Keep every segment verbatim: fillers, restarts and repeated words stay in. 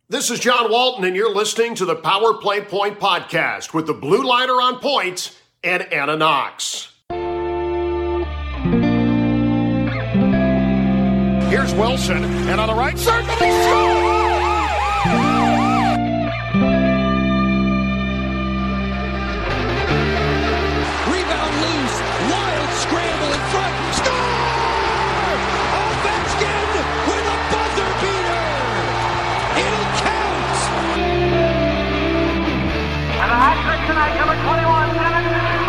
This is John Walton, and you're listening to the Power Play Point podcast with the Blue Liner on point and Anna Knox. Here's Wilson, and on the right circle, he scores! Rebound loose, wild scramble in front, score! Ovechkin with a buzzer beater! It'll count! And a hat trick tonight, number twenty-one, Dennis.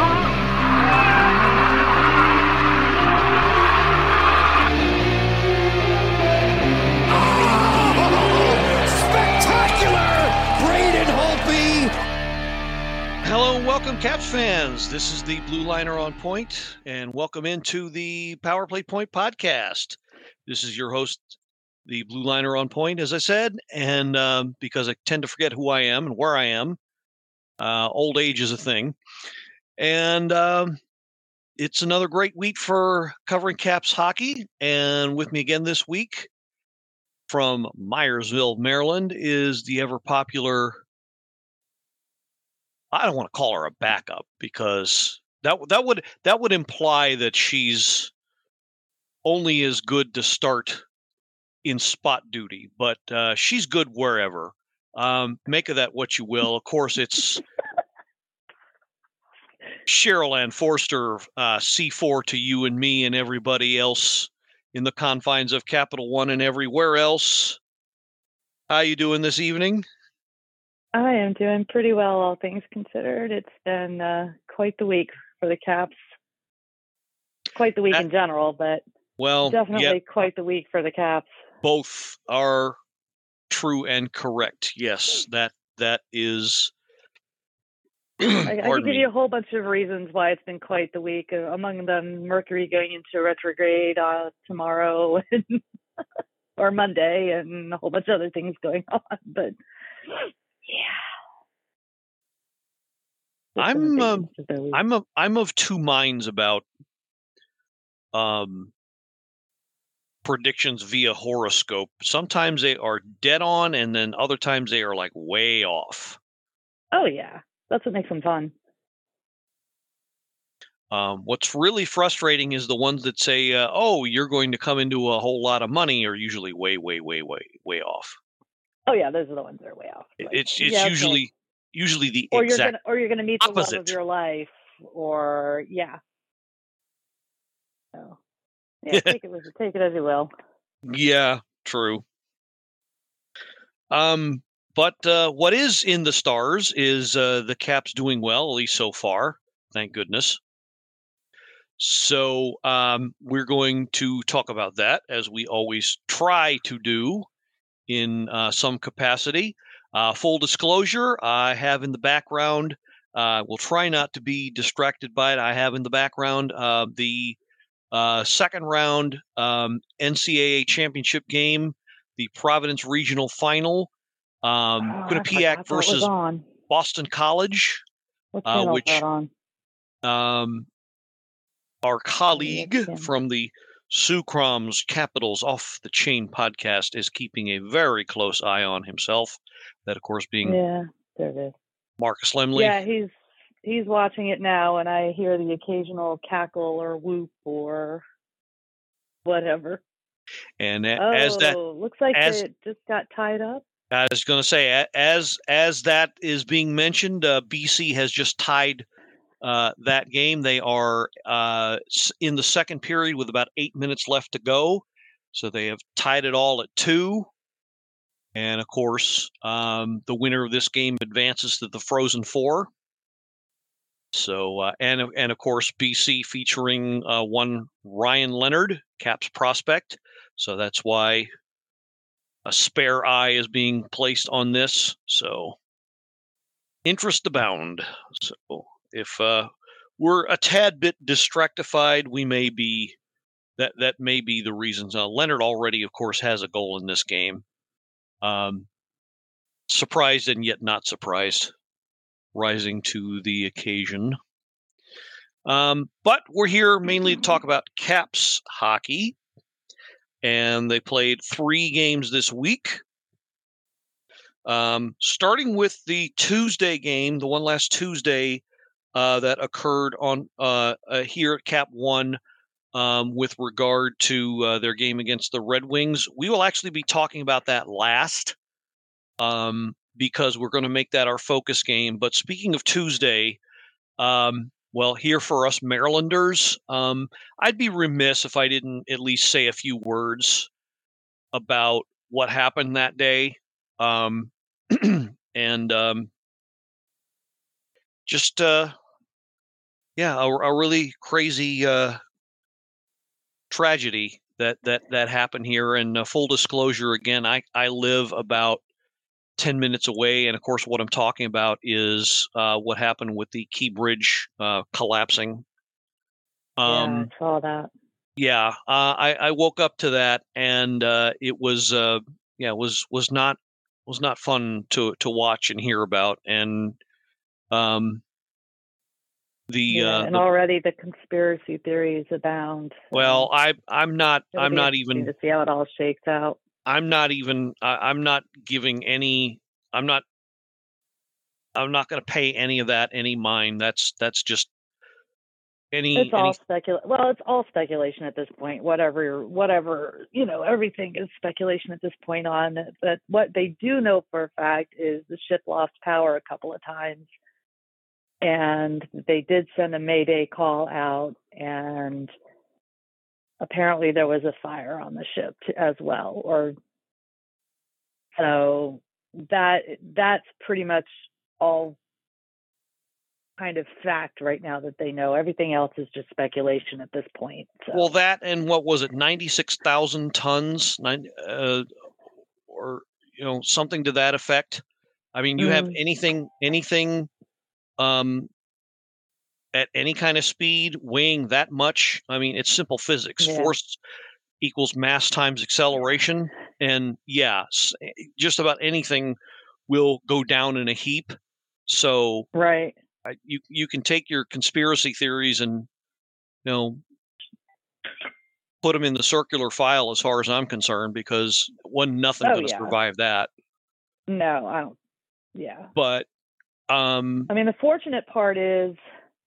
Hello and welcome, Caps fans. This is the Blue Liner on Point, and welcome into the Power Play Point podcast. This is your host, the Blue Liner on Point, as I said, and um, because I tend to forget who I am and where I am, uh, old age is a thing. And um, it's another great week for covering Caps hockey, and with me again this week from Myersville, Maryland, is the ever-popular... I don't want to call her a backup because that that would that would imply that she's only as good to start in spot duty, but uh, she's good wherever. Um, make of that what you will. Of course, it's Cheryl Ann Forster, uh, C four to you and me and everybody else in the confines of Capital One and everywhere else. How you doing this evening? I am doing pretty well, all things considered. It's been uh, quite the week for the Caps. Quite the week that, in general, but well, definitely yeah, quite the week for the Caps. Both are true and correct. Yes, that that is. I, I could give you a whole bunch of reasons why it's been quite the week. Uh, among them, Mercury going into retrograde uh, tomorrow or Monday, and a whole bunch of other things going on. But yeah, I'm uh, I'm a, I'm of two minds about um, predictions via horoscope. Sometimes they are dead on, and then other times they are like way off. Oh yeah, that's what makes them fun. Um, what's really frustrating is the ones that say, uh, "Oh, you're going to come into a whole lot of money," are usually way, way, way, way, way off. Oh yeah, those are the ones that are way off. Like, it's it's yeah, usually okay. usually the or exact you're gonna or you're gonna meet the opposite. love of your life, or yeah. So yeah, take it with take it as you will. Yeah, true. Um, but uh, what is in the stars is uh, the Caps doing well, at least so far. Thank goodness. So um, we're going to talk about that, as we always try to do in uh, some capacity. Uh, full disclosure, I have in the background, uh, we'll try not to be distracted by it. I have in the background uh, the uh, second round um, N C double A championship game, the Providence Regional Final, um, oh, Quinnipiac versus Boston College, what uh, which that on? Um, our colleague oh, from the Sue Crom's Capitals Off the Chain podcast is keeping a very close eye on himself. That, of course, being yeah, there it is. Marcus Lemley. Yeah, he's he's watching it now, and I hear the occasional cackle or whoop or whatever. And oh, as that looks like as, it just got tied up. I was going to say, as as that is being mentioned, uh, B C has just tied Uh, that game. They are uh, in the second period with about eight minutes left to go. So they have tied it all at two. And, of course, um, the winner of this game advances to the Frozen Four. So, uh, and, and of course, B C featuring uh, one Ryan Leonard, Caps prospect. So that's why a spare eye is being placed on this. So, interest abound. So, if uh, we're a tad bit distractified, we may be that that may be the reasons. Uh, Leonard already, of course, has a goal in this game. Um, surprised and yet not surprised, rising to the occasion. Um, but we're here mainly to talk about Caps hockey, and they played three games this week. Um, starting with the Tuesday game, the one last Tuesday uh, that occurred on uh, uh, here at Cap One um, with regard to uh, their game against the Red Wings. We will actually be talking about that last um, because we're going to make that our focus game. But speaking of Tuesday, um, well, here for us Marylanders, um, I'd be remiss if I didn't at least say a few words about what happened that day. Um, and um, just, uh, yeah, a, a really crazy uh, tragedy that, that, that happened here. And uh, full disclosure, again, I, I live about ten minutes away. And of course, what I'm talking about is uh, what happened with the Key Bridge uh, collapsing. Um, yeah, I saw that. Yeah, uh, I, I woke up to that, and uh, it was, uh, yeah, was was not was not fun to to watch and hear about. And um, the yeah, uh, and the, already the conspiracy theories abound. Well, I I'm not It'll I'm be not interesting even to see how it all shakes out. I'm not even I, I'm not giving any I'm not I'm not going to pay any of that any mind. That's that's just any. It's all any... speculation. Well, it's all speculation at this point. Whatever, whatever, you know, everything is speculation at this point on. But what they do know for a fact is the ship lost power a couple of times, and they did send a Mayday call out, and apparently there was a fire on the ship as well. Or so that that's pretty much all kind of fact right now that they know. Everything else is just speculation at this point. So. Well, that and what was it, ninety-six thousand tons, nine, uh, or you know something to that effect. I mean, you mm. have anything, anything, um, at any kind of speed weighing that much. I mean, it's simple physics. Yeah. Force equals mass times acceleration, and yeah, just about anything will go down in a heap. So right. You you can take your conspiracy theories and you know put them in the circular file as far as I'm concerned, because one nothing oh, going to yeah. survive that. No, I don't. Yeah, but um, I mean, the fortunate part is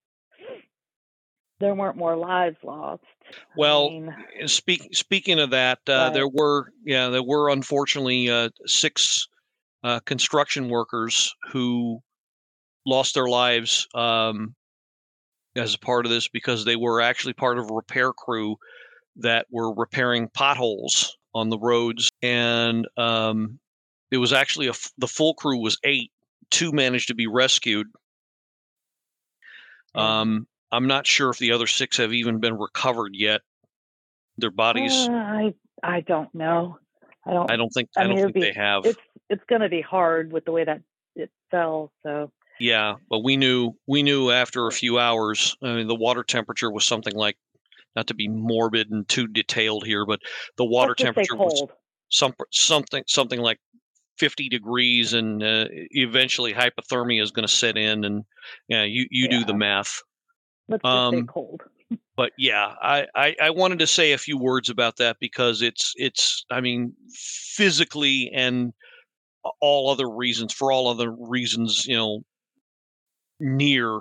there weren't more lives lost. Well, I mean, speak, speaking of that, uh, there were yeah there were unfortunately uh, six uh, construction workers who lost their lives um, as a part of this, because they were actually part of a repair crew that were repairing potholes on the roads. And um, it was actually a, the full crew was eight. Two managed to be rescued. Mm-hmm. Um, I'm not sure if the other six have even been recovered yet. Their bodies. Uh, I I don't know. I don't. I don't think. I, I mean, don't think be, they have. It's it's going to be hard with the way that it fell. So. Yeah, but we knew we knew after a few hours. I mean, the water temperature was something like, not to be morbid and too detailed here, but the water Let's temperature was some something something like fifty degrees, and uh, eventually hypothermia is going to set in, and yeah, you you yeah. do the math. Let's just um, stay cold. But yeah, I, I I wanted to say a few words about that, because it's it's I mean, physically and all other reasons, for all other reasons, you know. near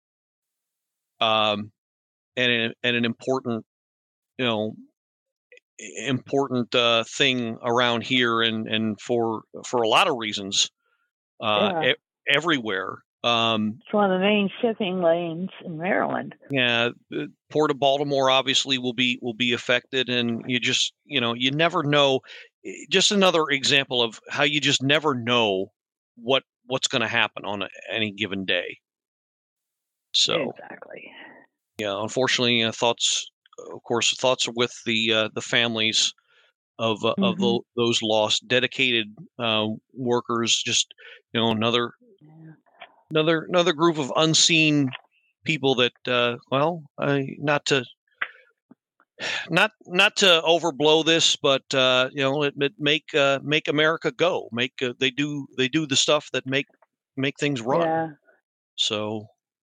um and and an important you know important uh thing around here, and and for for a lot of reasons uh yeah. e- everywhere. Um it's one of the main shipping lanes in Maryland. Yeah, the Port of Baltimore obviously will be will be affected, and you just you know you never know. Just another example of how you just never know what what's going to happen on a, any given day. So exactly, yeah. Unfortunately, uh, thoughts, of course, thoughts are with the uh, the families of uh, mm-hmm. of the, those lost dedicated uh, workers. Just you know, another yeah. another another group of unseen people that uh, well, uh, not to not not to overblow this, but uh, you know, it, it make uh, make America go. Make uh, they do they do the stuff that make make things run. Yeah. So.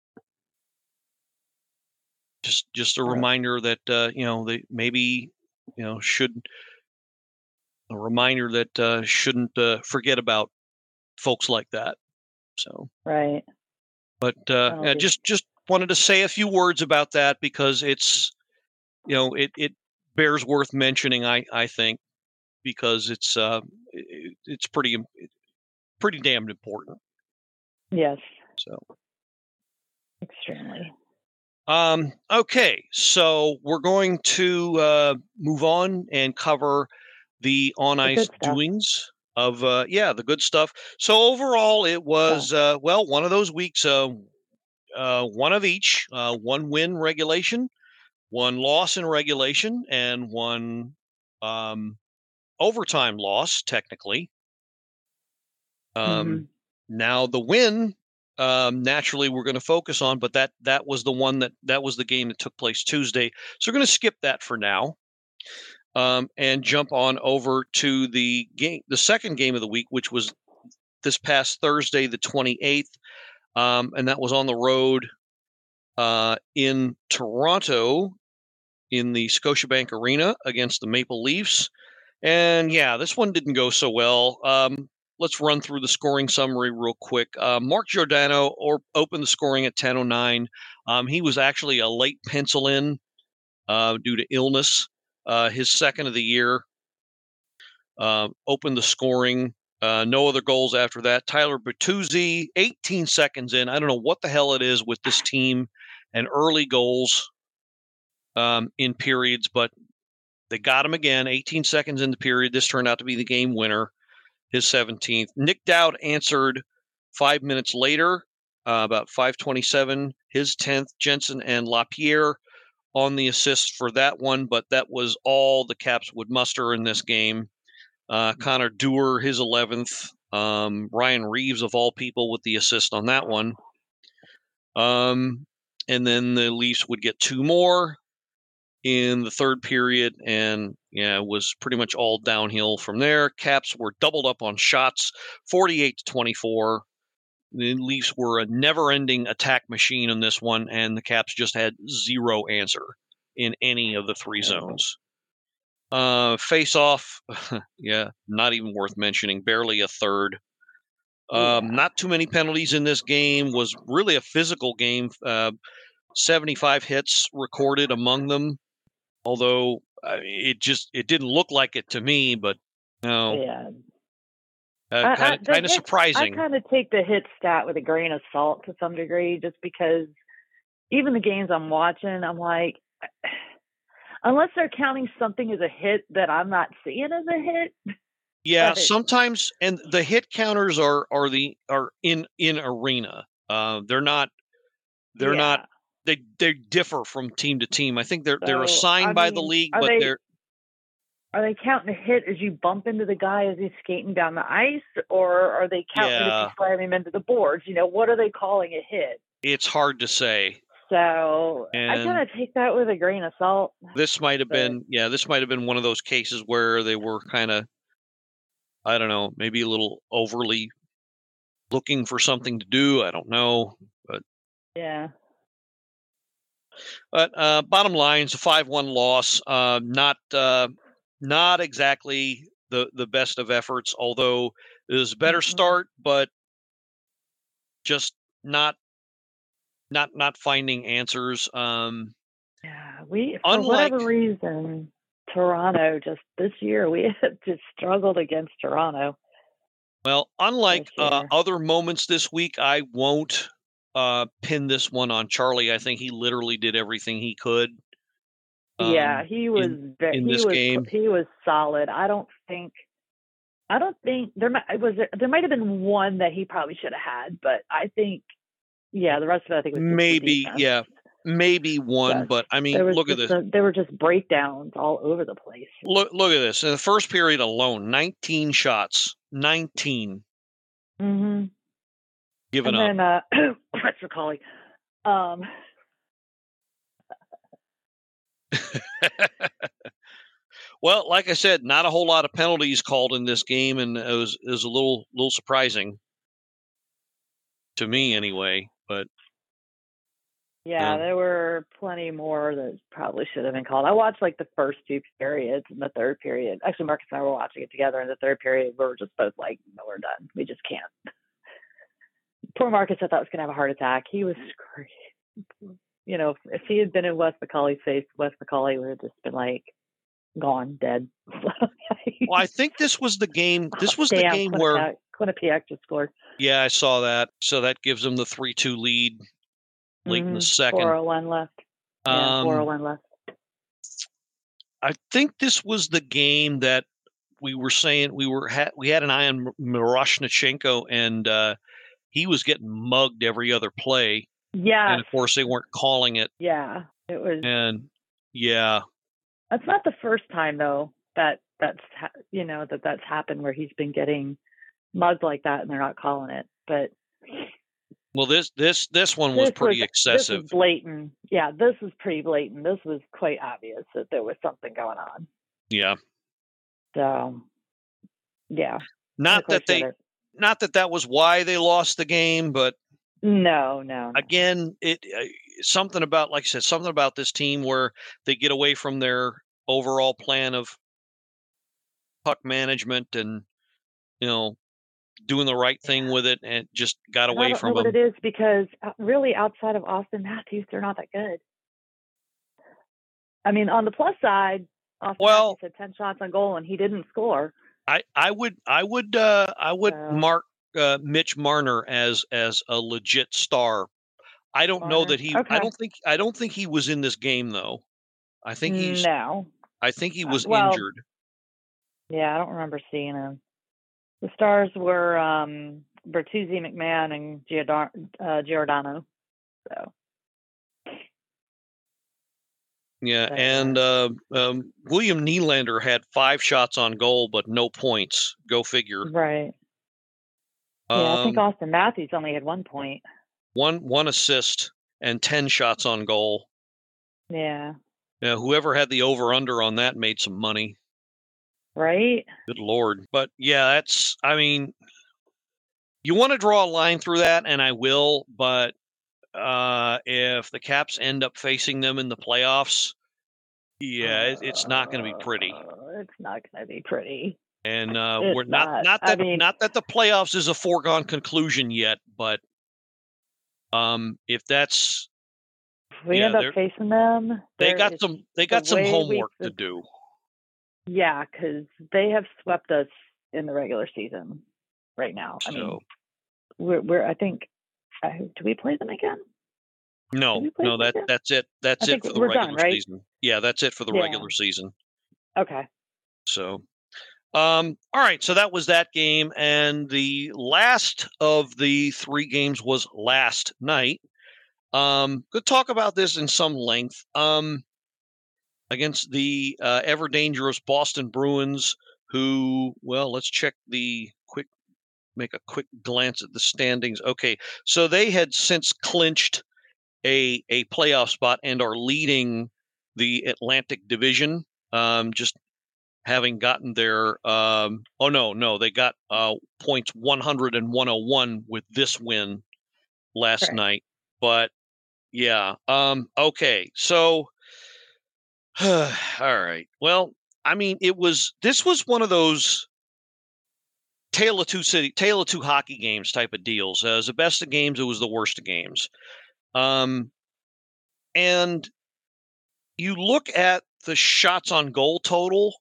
Just, just a reminder that uh, you know they maybe you know should a reminder that uh, shouldn't uh, forget about folks like that. So right. But uh, yeah, just just wanted to say a few words about that because it's, you know, it, it bears worth mentioning. I, I think because it's uh it, it's pretty pretty damned important. Yes. So extremely. Um, okay, so we're going to uh, move on and cover the on ice doings of uh, yeah the good stuff. So overall, it was uh, well one of those weeks. Uh, uh, one of each. Uh, one win regulation, one loss in regulation, and one um, overtime loss. Technically, um, mm-hmm. Now the win. Um, naturally, we're going to focus on, but that that was the one that that was the game that took place Tuesday. So we're going to skip that for now, um, and jump on over to the game, the second game of the week, which was this past Thursday, the twenty-eighth, um, and that was on the road uh, in Toronto, in the Scotiabank Arena against the Maple Leafs. And yeah, this one didn't go so well. Um, Let's run through the scoring summary real quick. Uh, Mark Giordano or, opened the scoring at ten oh nine. Um, he was actually a late pencil in uh, due to illness. Uh, his second of the year. Uh, opened the scoring. Uh, no other goals after that. Tyler Bertuzzi, eighteen seconds in. I don't know what the hell it is with this team and early goals um, in periods, but they got him again. eighteen seconds in the period. This turned out to be the game winner. His seventeenth. Nick Dowd answered five minutes later, uh, about five twenty-seven, his tenth. Jensen and LaPierre on the assist for that one, but that was all the Caps would muster in this game. Uh, Connor Dewar, his eleventh. Um, Ryan Reeves, of all people, with the assist on that one. Um, and then the Leafs would get two more in the third period, and yeah, it was pretty much all downhill from there. Caps were doubled up on shots, forty-eight to twenty-four. The Leafs were a never-ending attack machine on this one, and the Caps just had zero answer in any of the three zones. Uh, face-off, yeah, not even worth mentioning, barely a third. Um, yeah. Not too many penalties in this game. Was really a physical game. Uh, seventy-five hits recorded among them. Although uh, it just it didn't look like it to me, but you know, yeah, uh, kind of kind of surprising. I kind of take the hit stat with a grain of salt to some degree, just because even the games I'm watching, I'm like, unless they're counting something as a hit that I'm not seeing as a hit. Yeah, but sometimes, and the hit counters are are the are in in arena. Uh, they're not. They're yeah. not. They they differ from team to team. I think they're so, they're assigned I by mean, the league, but they, they're are they counting a hit as you bump into the guy as he's skating down the ice, or are they counting yeah. as you slam him into the boards? You know, what are they calling a hit? It's hard to say. So and I kind of take that with a grain of salt. This might have but, been yeah, this might have been one of those cases where they were kind of, I don't know, maybe a little overly looking for something to do. I don't know, but yeah. But uh, bottom line, it's a five one loss. Uh, not uh, not exactly the, the best of efforts, although it was a better mm-hmm. start, but just not not not finding answers. Um, yeah, we for unlike, whatever reason, Toronto just this year we have just struggled against Toronto. Well, unlike uh, other moments this week, I won't. Uh, pin this one on Charlie. I think he literally did everything he could. Um, yeah, he was in, very, in he this was, game. He was solid. I don't think. I don't think there might was there, there might have been one that he probably should have had, but I think yeah, the rest of it I think was just maybe yeah, maybe one. Just, but I mean, look at this. A, there were just breakdowns all over the place. Look look at this. In the first period alone, nineteen shots, nineteen. Mm-hmm. Given and up. then, uh, that's for calling. Um, well, like I said, not a whole lot of penalties called in this game, and it was it was a little little surprising to me, anyway. But yeah, um, there were plenty more that probably should have been called. I watched like the first two periods and the third period. Actually, Marcus and I were watching it together. In the third period, we were just both like, "No, we're done. We just can't." poor Marcus, I thought was going to have a heart attack. He was screaming. You know, if he had been in Wes McCauley's face, Wes McCauley would have just been like, gone, dead. Well, I think this was the game. This was oh, damn, the game Quinnipiac, where Quinnipiac just scored. Yeah, I saw that. So that gives them the three two lead late mm-hmm. in the second. four oh one left. Yeah, um, four oh one left. I think this was the game that we were saying we were ha- we had an eye on Miroshnichenko, and uh, he was getting mugged every other play. Yeah, and of course they weren't calling it. Yeah, it was. And yeah, that's not the first time though that that's ha- you know that that's happened where he's been getting mugged like that and they're not calling it. But well, this this this one was this pretty was, excessive. This was blatant. Yeah, this was pretty blatant. This was quite obvious that there was something going on. Yeah. So, yeah. Not that they, it. not that that was why they lost the game, but no, no. no. Again, it uh, something about, like I said, something about this team where they get away from their overall plan of puck management and, you know, doing the right thing with it, and just got away I don't from know them. What it is, because really outside of Auston Matthews, they're not that good. I mean, on the plus side, Auston well, Matthews had ten shots on goal and he didn't score. I, I would I would uh, I would so. mark uh, Mitch Marner as as a legit star. I don't Marner? know that he. Okay. I don't think I don't think he was in this game though. I think he's no. I think he was uh, well, injured. Yeah, I don't remember seeing him. The stars were um, Bertuzzi, McMahon, and Giordano. Uh, Giordano. So. Yeah, and uh, um, William Nylander had five shots on goal, but no points. Go figure. Right. Yeah, um, I think Auston Matthews only had one point. One one assist and ten shots on goal. Yeah. Yeah. Whoever had the over under on that made some money. Right. Good Lord. But yeah, that's. I mean, you want to draw a line through that, and I will, but. Uh, if the Caps end up facing them in the playoffs, yeah, it, it's not going to be pretty. Uh, it's not going to be pretty. And uh, it's we're not not, not that I mean, not that the playoffs is a foregone conclusion yet, but um, if that's if we yeah, end up facing them, they got some they got the some homework to do. Yeah, because they have swept us in the regular season right now. I so, mean, we're we're I think. Uh, do we play them again? No, no, that again? that's it. That's I it for the regular done, right? season. Yeah, that's it for the yeah. regular season. Okay. So, um, all right. So that was that game, and the last of the three games was last night. Um, good talk about this in some length. Um, against the uh, ever dangerous Boston Bruins, who, well, let's check the quick. Make a quick glance at the standings. Okay, so they had since clinched a a playoff spot and are leading the Atlantic Division. Um, just having gotten their um, oh no no they got uh, points one hundred and one oh one with this win last right. night. But yeah, um, okay, so all right. Well, I mean, it was this was one of those. Tale of two city, tale of two hockey games type of deals. Uh, it was the best of games. It was the worst of games. Um, and you look at the shots on goal total,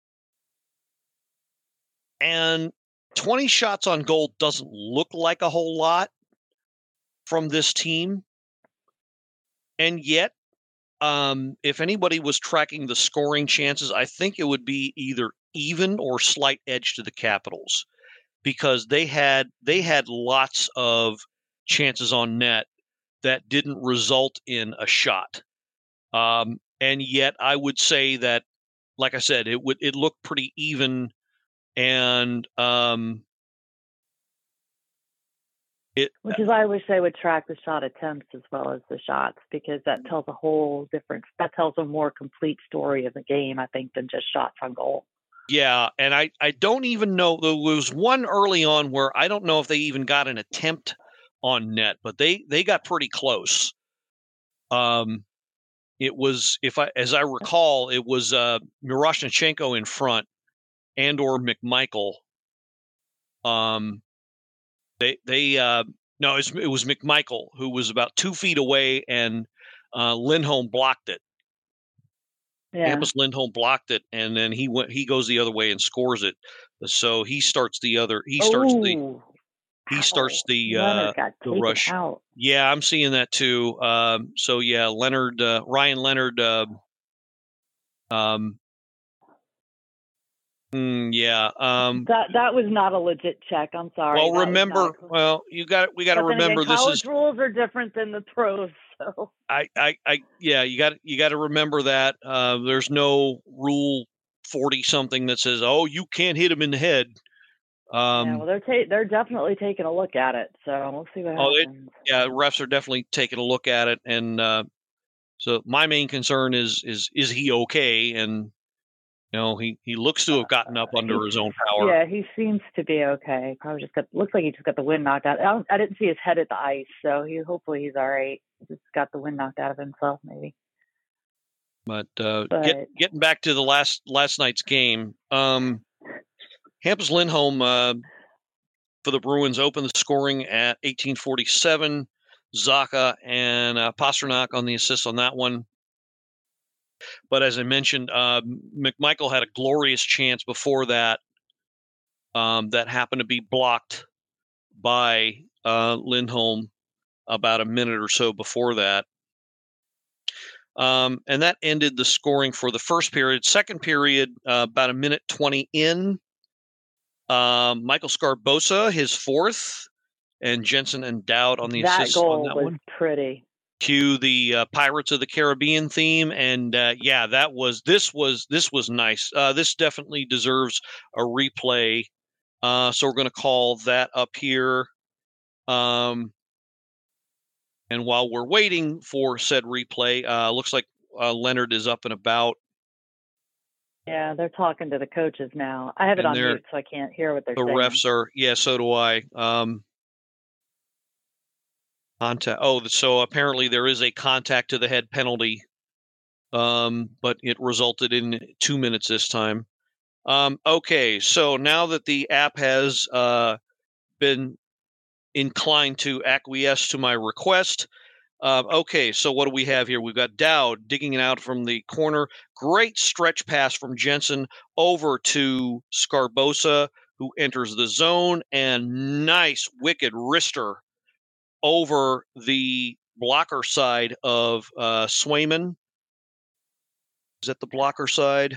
and twenty shots on goal doesn't look like a whole lot from this team. And yet, um, if anybody was tracking the scoring chances, I think it would be either even or slight edge to the Capitals. Because they had they had lots of chances on net that didn't result in a shot, um, and yet I would say that, like I said, it would it looked pretty even, and um, it. Which is why I wish they would track the shot attempts as well as the shots, because that tells a whole different. That tells a more complete story of the game, I think, than just shots on goal. Yeah, and I, I don't even know. There was one early on where I don't know if they even got an attempt on net, but they, they got pretty close. Um, it was, if I as I recall, it was uh, Miroshnichenko in front, and or McMichael. Um, they they uh, No, it was, it was McMichael, who was about two feet away, and uh, Lindholm blocked it. Yeah. Hampus Lindholm blocked it, and then he went. He goes the other way and scores it. So he starts the other. He starts Ooh. the. He starts the Leonard uh, got the taken rush. out. Yeah, I'm seeing that too. Um, so yeah, Leonard, uh, Ryan Leonard. Uh, um, mm, yeah. Um, That that was not a legit check. I'm sorry. well, That was remember. not a- Well, you got. We got to But then remember again, this college is. rules are different than the pros. So I, I, I, yeah, you got. You got to remember that. Uh, there's no rule forty something that says, "Oh, you can't hit him in the head." Um, yeah, well, they're ta- they're definitely taking a look at it. So we'll see what oh, it, happens. yeah, refs are definitely taking a look at it, and uh, so my main concern is is is he okay? And you know, he he looks to have gotten up under his own power. Yeah, he seems to be okay. Probably just got looks like he just got the wind knocked out. I, don't, I didn't see his head at the ice, so he hopefully he's all right. He just got the wind knocked out of himself, maybe. But, uh, But get, getting back to the last last night's game, um, Hampus Lindholm uh, for the Bruins opened the scoring at eighteen forty-seven. Zacha and uh, Pastrnak on the assist on that one. But as I mentioned, uh, McMichael had a glorious chance before that um, that happened to be blocked by uh, Lindholm about a minute or so before that. Um, and that ended the scoring for the first period. Second period, uh, about a minute twenty in, um, Michael Scarbosa, his fourth, and Jensen and Dowd on the that assists goal on that was one. pretty. Cue the uh, Pirates of the Caribbean theme, and uh, yeah, that was this was this was nice. Uh, this definitely deserves a replay. Uh, so we're going to call that up here. Um, and while we're waiting for said replay, uh, looks like uh, Leonard is up and about. Yeah, they're talking to the coaches now. I have it And on they're- mute, so I can't hear what they're The saying. refs are, yeah, so do I. Um, contact. Oh, so apparently there is a contact to the head penalty, um, but it resulted in two minutes this time. Um, okay, so now that the app has uh, been inclined to acquiesce to my request, uh, okay, so what do we have here? We've got Dowd digging it out from the corner. Great stretch pass from Jensen over to Scarbosa, who enters the zone, and nice wicked wrister over the blocker side of uh, Swayman. Is that the blocker side?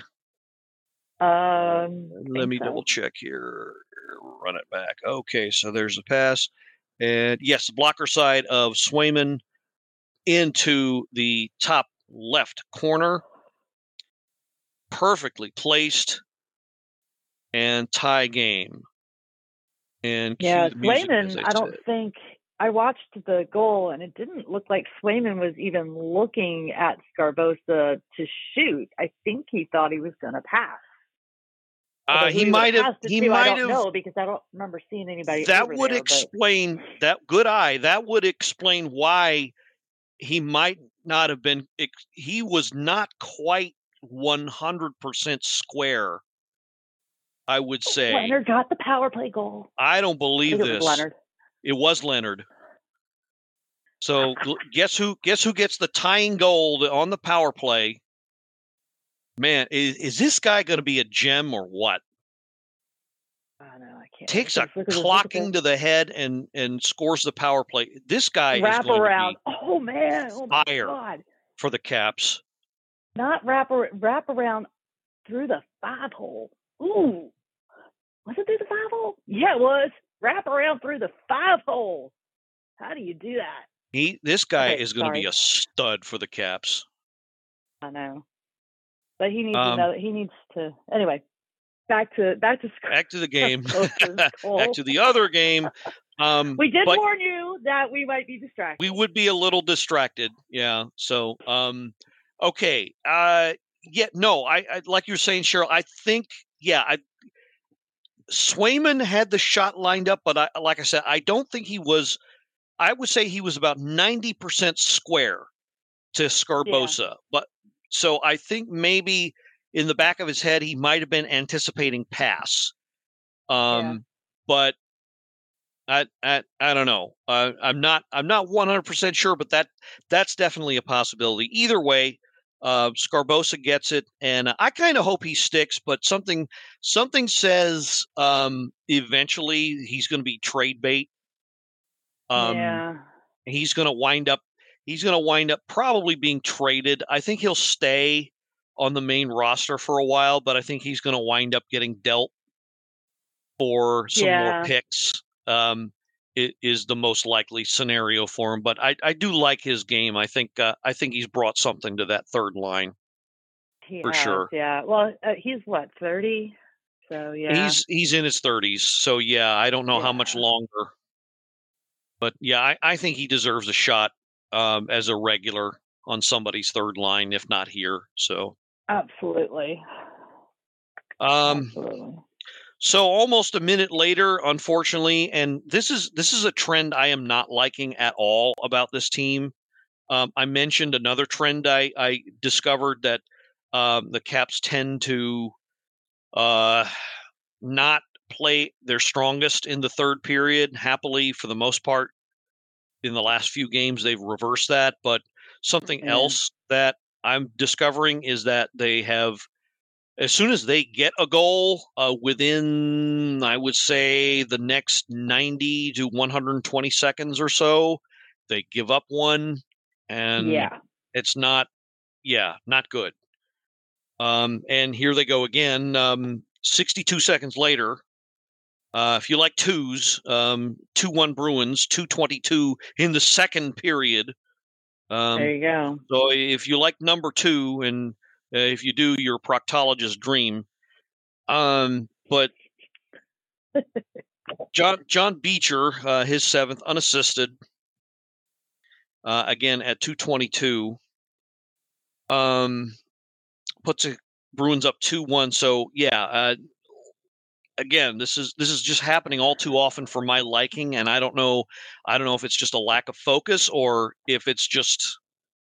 Um, Let me so. double check here. Run it back. Okay, so there's a pass. And yes, the blocker side of Swayman into the top left corner. Perfectly placed and tie game. And Yeah, cue the music, as Swayman, I I don't said. think I watched the goal, and it didn't look like Swayman was even looking at Scarbosa to shoot. I think he thought he was going to pass. Uh, Although who he would've might have. passed it He to, I might don't have. know, because I don't remember seeing anybody. That over would there, but- explain that. Good eye. That would explain why he might not have been. ex- He was not quite one hundred percent square, I would say. Leonard got the power play goal. I don't I believe think it was this. Leonard. It was Leonard. So gl- guess who? Guess who gets the tying goal on the power play? Man, is is this guy going to be a gem or what? Oh, no, I can't. Takes Look a at this, look at this, look at clocking this. to the head and and scores the power play. This guy is Wrap going around. to be Oh man! Oh my fire. God! for the Caps. Not wrap ar- wrap around through the five hole. Ooh, was it through the five hole? Yeah, it was. Wrap around through the five hole. How do you do that? He, this guy Okay, is going to be sorry. a stud for the Caps. I know, but he needs Um, another. He needs to. Anyway, back to back to Back to the game. Scotia's goal. Back to the other game. Um, We did but warn you that we might be distracted. we would be a little distracted. Yeah. So, um, okay. Uh, yeah, no, I, I like you're saying, Cheryl, I think, yeah, I, Swayman had the shot lined up, but I, like I said, I don't think he was, I would say he was about ninety percent square to Scarbosa. But so I think maybe in the back of his head, he might have been anticipating pass. Um, Yeah. but I I, I don't know. Uh, I'm not I'm not one hundred percent sure, but that that's definitely a possibility. Either way, uh, Sgarbossa gets it, and I kind of hope he sticks. But something something says um, eventually he's going to be trade bait. Um, yeah, he's going to wind up. He's going to wind up probably being traded. I think he'll stay on the main roster for a while, but I think he's going to wind up getting dealt for some yeah. more picks. Um, it is the most likely scenario for him, but I, I do like his game. I think uh, I think he's brought something to that third line He for has, sure. Yeah, well, uh, he's what, thirty? So yeah, He's he's in his thirties, so yeah, I don't know yeah. how much longer, but yeah, I, I think he deserves a shot um, as a regular on somebody's third line, if not here. So absolutely, um, absolutely. So almost a minute later, unfortunately, and this is this is a trend I am not liking at all about this team. Um, I mentioned another trend I, I discovered that um, the Caps tend to uh, not play their strongest in the third period. Happily, for the most part, in the last few games, they've reversed that. But something Yeah. else that I'm discovering is that they have, as soon as they get a goal uh, within, I would say, the next ninety to one hundred twenty seconds or so, they give up one, and Yeah, it's not, yeah, not good. Um, and here they go again, um, sixty-two seconds later. Uh, if you like twos, um, two one Bruins, two twenty-two in the second period. Um, there you go. So if you like number two, and uh, if you do, your proctologist dream. Um, but John John Beecher, uh, his seventh, unassisted, uh, again at two twenty-two, um, puts the Bruins up two one. So yeah, uh, again, this is this is just happening all too often for my liking, and I don't know, I don't know if it's just a lack of focus or if it's just.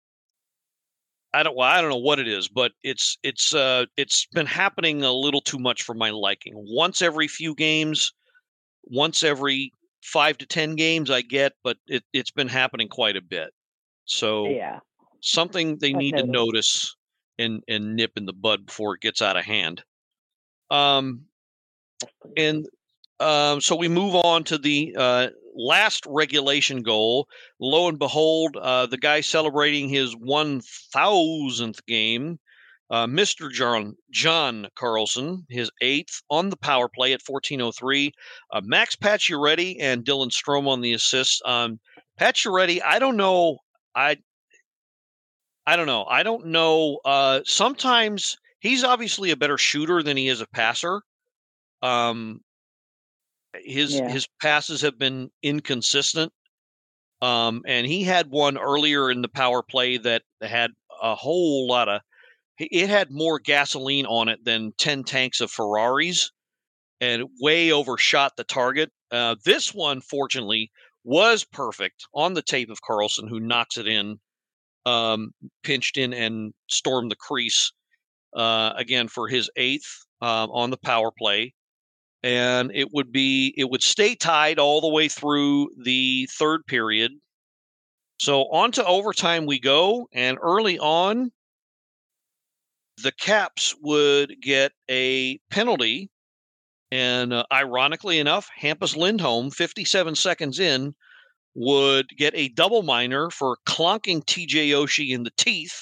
I don't. Well, I don't know what it is, but it's it's uh it's been happening a little too much for my liking. Once every few games, once every five to ten games, I get, but it it's been happening quite a bit. So Yeah, something they I've need noticed. to notice and and nip in the bud before it gets out of hand. Um, and um, so we move on to the uh, last regulation goal. Lo and behold, uh, the guy celebrating his one thousandth game, uh, Mister John John Carlson, his eighth on the power play at fourteen oh three. Uh, Max Pacioretty and Dylan Strome on the assists. Um, Pacioretty, I don't know. I I don't know. I don't know. Uh, sometimes he's obviously a better shooter than he is a passer. Um, his Yeah. his passes have been inconsistent. Um, and he had one earlier in the power play that had a whole lot of, it had more gasoline on it than ten tanks of Ferraris and way overshot the target. Uh, this one, fortunately, was perfect on the tape of Carlson, who knocks it in, um, pinched in and stormed the crease uh, again for his eighth um, on the power play. And it would be, it would stay tied all the way through the third period. So on to overtime we go, and early on, the Caps would get a penalty, and uh, ironically enough, Hampus Lindholm, fifty-seven seconds in, would get a double minor for clonking T J Oshie in the teeth.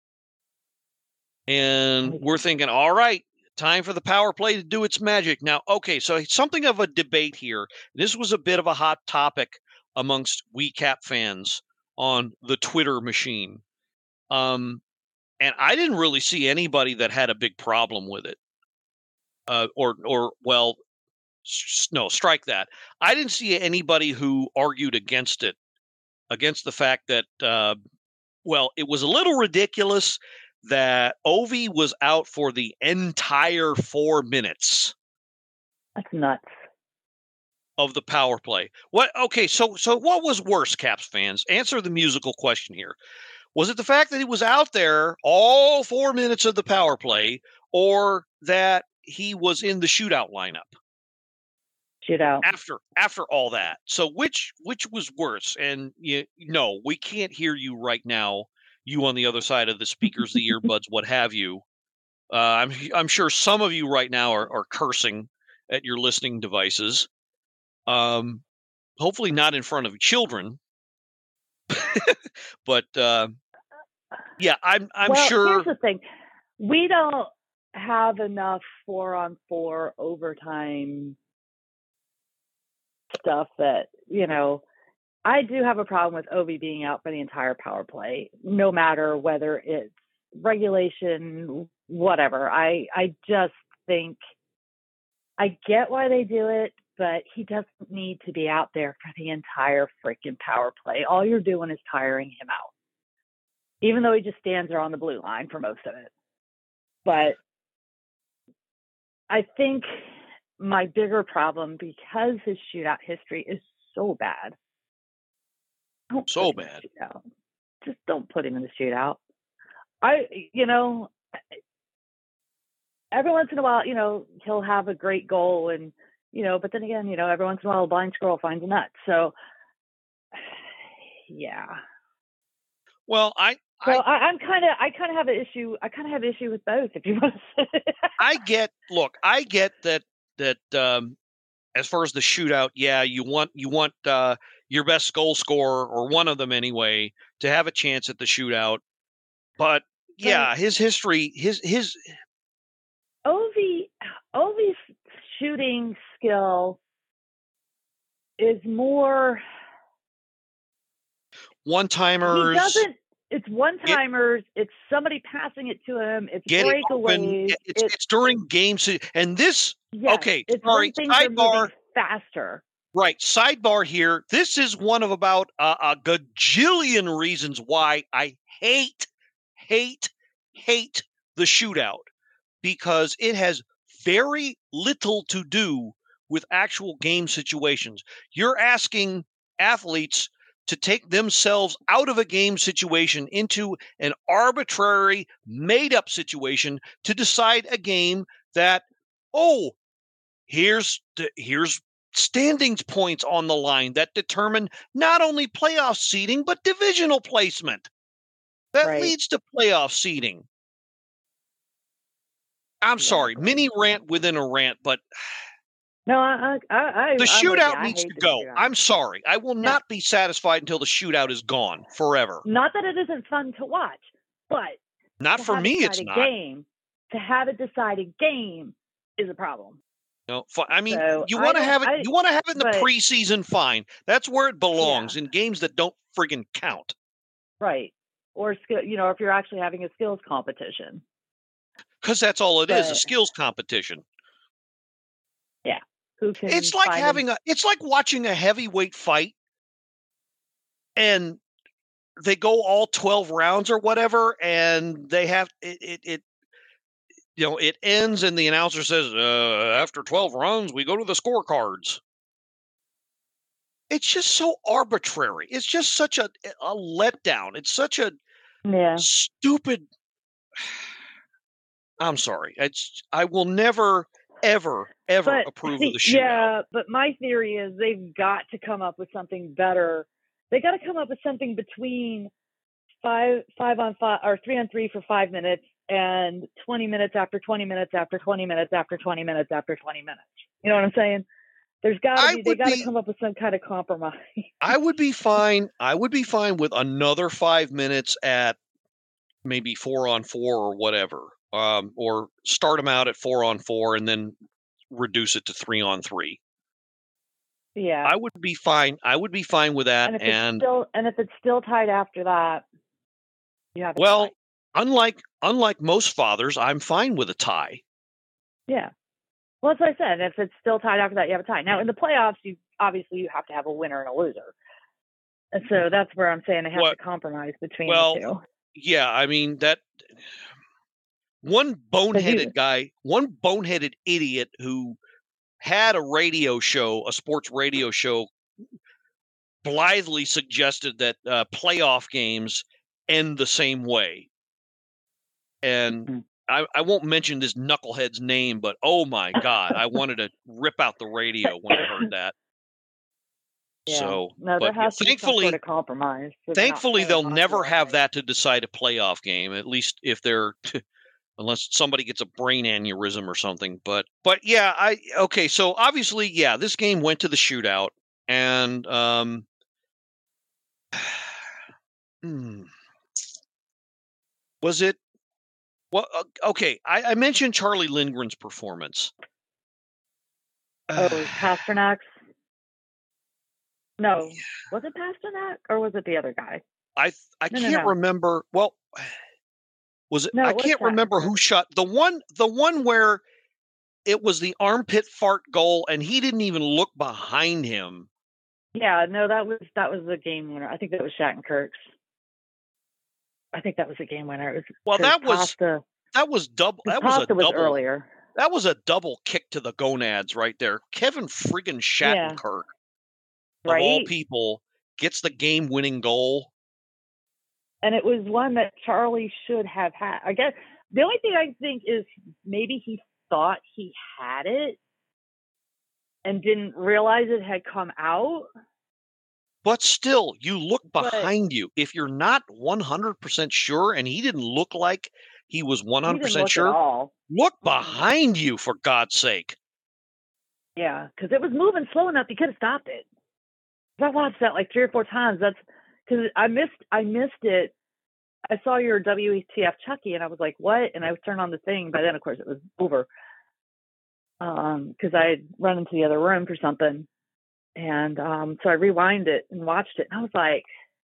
And we're thinking, all right, time for the power play to do its magic. Now, okay, so something of a debate here. This was a bit of a hot topic amongst we Cap fans on the Twitter machine. Um, and I didn't really see anybody that had a big problem with it. Uh, or, or well, s- no, strike that. I didn't see anybody who argued against it, against the fact that, uh, well, it was a little ridiculous that Ovi was out for the entire four minutes. That's nuts. Of the power play. What? Okay, so so what was worse, Caps fans? Answer the musical question here. Was it the fact that he was out there all four minutes of the power play, or that he was in the shootout lineup? shootout. After after all that, so which which was worse? And you no, we can't hear you right now. You on the other side of the speakers, the earbuds, what have you? Uh, I'm I'm sure some of you right now are, are cursing at your listening devices. Um, hopefully not in front of children. But uh, yeah, I'm I'm well, sure. Here's the thing: we don't have enough four on four overtime stuff that, you know, I do have a problem with Ovi being out for the entire power play, no matter whether it's regulation, whatever. I I just think I get why they do it, but he doesn't need to be out there for the entire freaking power play. All you're doing is tiring him out, even though he just stands there on the blue line for most of it. But I think my bigger problem, because his shootout history is so bad. Don't so bad. Just don't put him in the shootout. I, you know, every once in a while, you know, he'll have a great goal, and, you know, but then again, you know, every once in a while a blind squirrel finds a nut. So, yeah. Well, I, so I, I'm kind of, I kind of have an issue. I kind of have an issue with both, if you want to say. I get, look, I get that, that, um, as far as the shootout, yeah, you want, you want, uh, your best goal scorer, or one of them anyway, to have a chance at the shootout. But yeah, right. his history, his, his, Ovi, Ovi's shooting skill is more one-timers. He doesn't. It's one-timers. It, it's somebody passing it to him. It's breakaways. It it's, it's, it's during games. And this, yes, okay, it's sorry, when things sidebar, are moving faster. Right, sidebar here. This is one of about uh, a gajillion reasons why I hate, hate, hate the shootout. Because it has very little to do with actual game situations. You're asking athletes to take themselves out of a game situation into an arbitrary, made-up situation to decide a game that, oh, here's the, here's standings points on the line that determine not only playoff seeding, but divisional placement. That right. leads to playoff seeding. I'm exactly. sorry, mini rant within a rant, but no, I, I, I the I'm shootout with needs to the go. Shootout. I'm sorry, I will no. not be satisfied until the shootout is gone forever. Not that it isn't fun to watch, but not for me. It's not. Game, to have a decided game is a problem. No, I mean, so you want to have it. I, you want to have it in the but, preseason. Fine, that's where it belongs, yeah. in games that don't friggin' count. Right, or skill. You know, if you're actually having a skills competition. Because that's all it but, is, a skills competition. Yeah. Who can it's like having them? a it's like watching a heavyweight fight, and they go all twelve rounds or whatever, and they have it it, it you know, it ends and the announcer says, uh, after twelve rounds, we go to the scorecards. It's just so arbitrary. It's just such a a letdown. It's such a yeah. stupid I'm sorry. It's I will never, ever, ever but, approve see, of the shootout. Yeah, but my theory is they've got to come up with something better. They got to come up with something between five, five on five, or three on three for five minutes, and twenty minutes after twenty minutes after twenty minutes after twenty minutes after twenty minutes. You know what I'm saying? There's got to be. They got to come up with some kind of compromise. I would be fine. I would be fine with another five minutes at maybe four on four or whatever. Um, or start them out at four on four and then reduce it to three on three. Yeah, I would be fine. I would be fine with that. And if, and it's, still, and if it's still tied after that, you have. Well, unlike unlike most fathers, I'm fine with a tie. Yeah, well, that's what I said. If it's still tied after that, you have a tie. Now in the playoffs, you obviously you have to have a winner and a loser, and so that's where I'm saying they have what, to compromise between well, the two. Yeah, I mean that. One boneheaded guy, one boneheaded idiot who had a radio show, a sports radio show, blithely suggested that uh, playoff games end the same way. And I, I won't mention this knucklehead's name, but oh my God, I wanted to rip out the radio when I heard that. Yeah. So, no, there but has yeah, to be some thankfully, sort of compromise. So they're not thankfully playing they'll hockey never all have night. that to decide a playoff game. At least if they're, unless somebody gets a brain aneurysm or something. But, but yeah, I okay. So obviously, yeah, this game went to the shootout, and um, hmm, was it? Well, uh, okay. I, I mentioned Charlie Lindgren's performance. Oh, Pasternak's? No, was it Pasternak or was it the other guy? I I no, can't no, no. remember. Well, was it? No, I it was can't remember who shot the one. The one where it was the armpit fart goal, and he didn't even look behind him. Yeah, no, that was that was the game winner. I think that was Shattenkirk's. I think that was the game winner. It was well, that was Pasta, that was double. That was Pasta a was double. earlier. That was a double kick to the gonads right there. Kevin friggin' Shattenkirk, yeah. Right? of all people, gets the game-winning goal. And it was one that Charlie should have had. I guess the only thing I think is maybe he thought he had it and didn't realize it had come out. But still, you look behind but, you. If you're not one hundred percent sure, and he didn't look like he was one hundred percent look sure, at all. look behind you, for God's sake. Yeah, because it was moving slow enough. You could have stopped it. I watched that like three or four times. That's because I missed I missed it. I saw your W E T F Chucky, and I was like, what? And I turned on the thing. By then, of course, it was over. Um, because I had run into the other room for something. And um, so I rewound it and watched it. And I was like,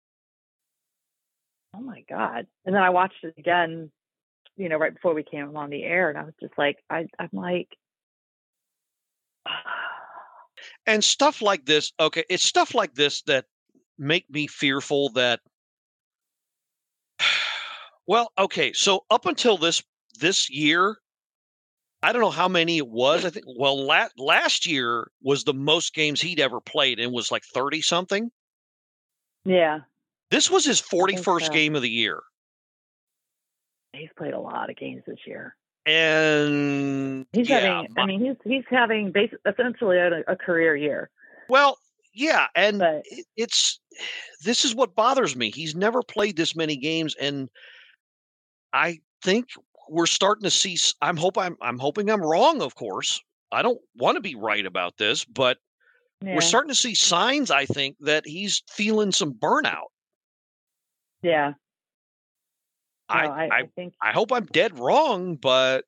oh, my God. And then I watched it again, you know, right before we came on the air. And I was just like, I, I'm like. And stuff like this. Okay. It's stuff like this that make me fearful that. Well, okay. So up until this this year, I don't know how many it was. I think, well, la- last year was the most games he'd ever played and was like thirty something. Yeah. This was his forty-first so. game of the year. He's played a lot of games this year. And he's yeah, having, my, I mean, he's, he's having basic, essentially a, a career year. Well, yeah. And but, it, it's, this is what bothers me. He's never played this many games. And I think we're starting to see. I'm hope I'm I'm hoping I'm wrong. Of course, I don't want to be right about this, but yeah. we're starting to see signs. I think that he's feeling some burnout. Yeah. No, I, I, I I think I hope I'm dead wrong, but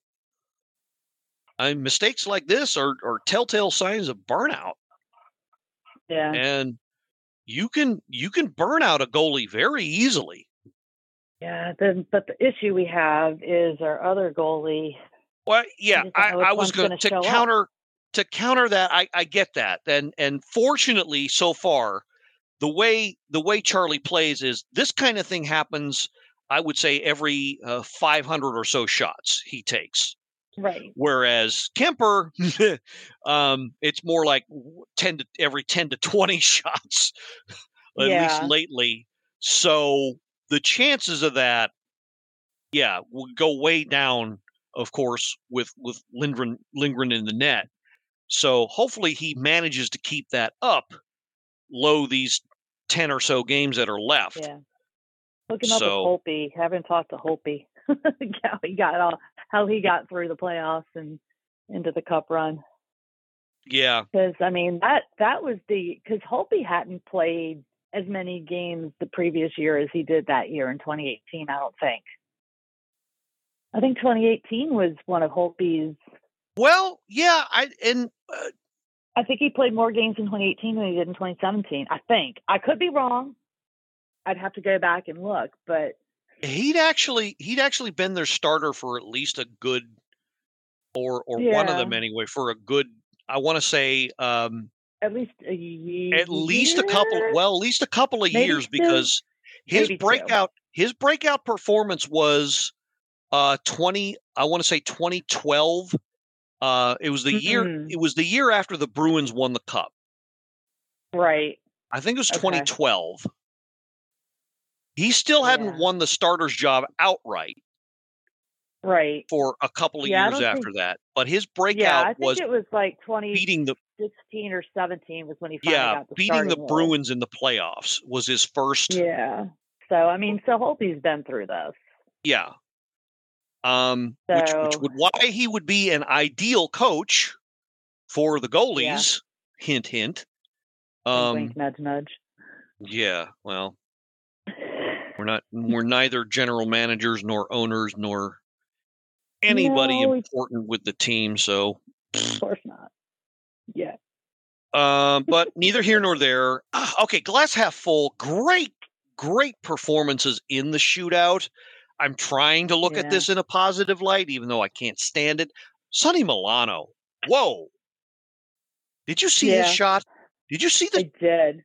I mistakes like this are are telltale signs of burnout. Yeah. And you can you can burn out a goalie very easily. Yeah, the, but the issue we have is our other goalie. Well, yeah, I, I was going to counter up. to counter that. I, I get that, and and fortunately, so far, the way the way Charlie plays is this kind of thing happens. I would say every uh, five hundred or so shots he takes. Right. Whereas Kemper, um, it's more like ten to every ten to twenty shots, at yeah. least lately. So. The chances of that, yeah, will go way down, of course, with, with Lindgren, Lindgren in the net. So hopefully he manages to keep that up low these ten or so games that are left. Yeah. Looking up so, at Holtby. Haven't talked to Holtby. how he got all, how he got through the playoffs and into the cup run. Yeah. Because, I mean, that, that was the – because Holtby hadn't played – as many games the previous year as he did that year in twenty eighteen, I don't think. I think twenty eighteen was one of Holtby's. Well, yeah, I and uh, I think he played more games in twenty eighteen than he did in twenty seventeen. I think. I could be wrong. I'd have to go back and look, but he'd actually he'd actually been their starter for at least a good, or or yeah. one of them anyway, for a good. I want to say. Um, At least a year. At least a couple. Well, at least a couple of Maybe years two. because his Maybe breakout, two. his breakout performance was uh, twenty. I want to say twenty twelve. Uh, it was the Mm-mm. year. It was the year after the Bruins won the cup. Right. I think it was okay. twenty twelve. He still hadn't yeah. won the starter's job outright. right for a couple of yeah, years after think, that. But his breakout yeah, I think was it was like twenty beating the sixteen or seventeen was when he finally yeah got the beating the role. Bruins in the playoffs was his first. Yeah. So I mean, so Holtby's been through this. Yeah. Um, so, which which would why he would be an ideal coach for the goalies. Yeah. Hint, hint. Um, wink, wink, nudge, nudge. Yeah. Well, we're not. We're neither general managers nor owners nor anybody no, important with the team. So of course not. Yeah. Um, but neither here nor there. Okay, glass half full. Great, great performances in the shootout. I'm trying to look yeah. at this in a positive light, even though I can't stand it. Sonny Milano. Whoa. Did you see yeah. his shot? Did you see the? I did.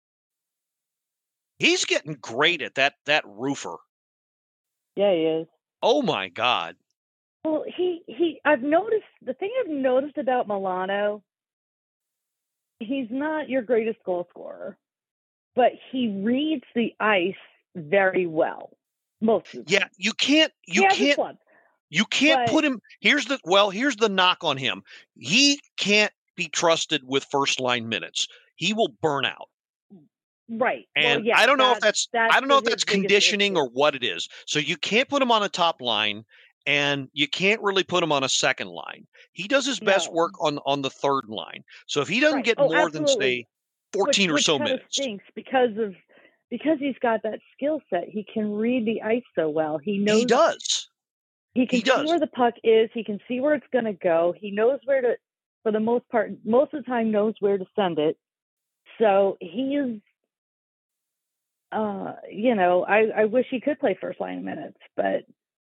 He's getting great at that, that roofer. Yeah, he is. Oh my God. Well, he, he, I've noticed, the thing I've noticed about Milano, he's not your greatest goal scorer, but he reads the ice very well. Most of the time. Yeah, you can't, you can't, you can't but, put him, here's the, well, here's the knock on him. He can't be trusted with first line minutes. He will burn out. Right. And well, yeah, I don't know that, if that's, that's I don't know if that's conditioning or what it is. So you can't put him on a top line and you can't really put him on a second line. He does his best no. work on, on the third line. So if he doesn't right. get oh, more absolutely. than say fourteen which, or which so kind minutes. Of stinks because of, because he's got that skill set. He can read the ice so well. He knows. He does. He can he see does. where the puck is. He can see where it's going to go. He knows where to, for the most part, most of the time knows where to send it. So he is, uh, you know, I, I wish he could play first line minutes, but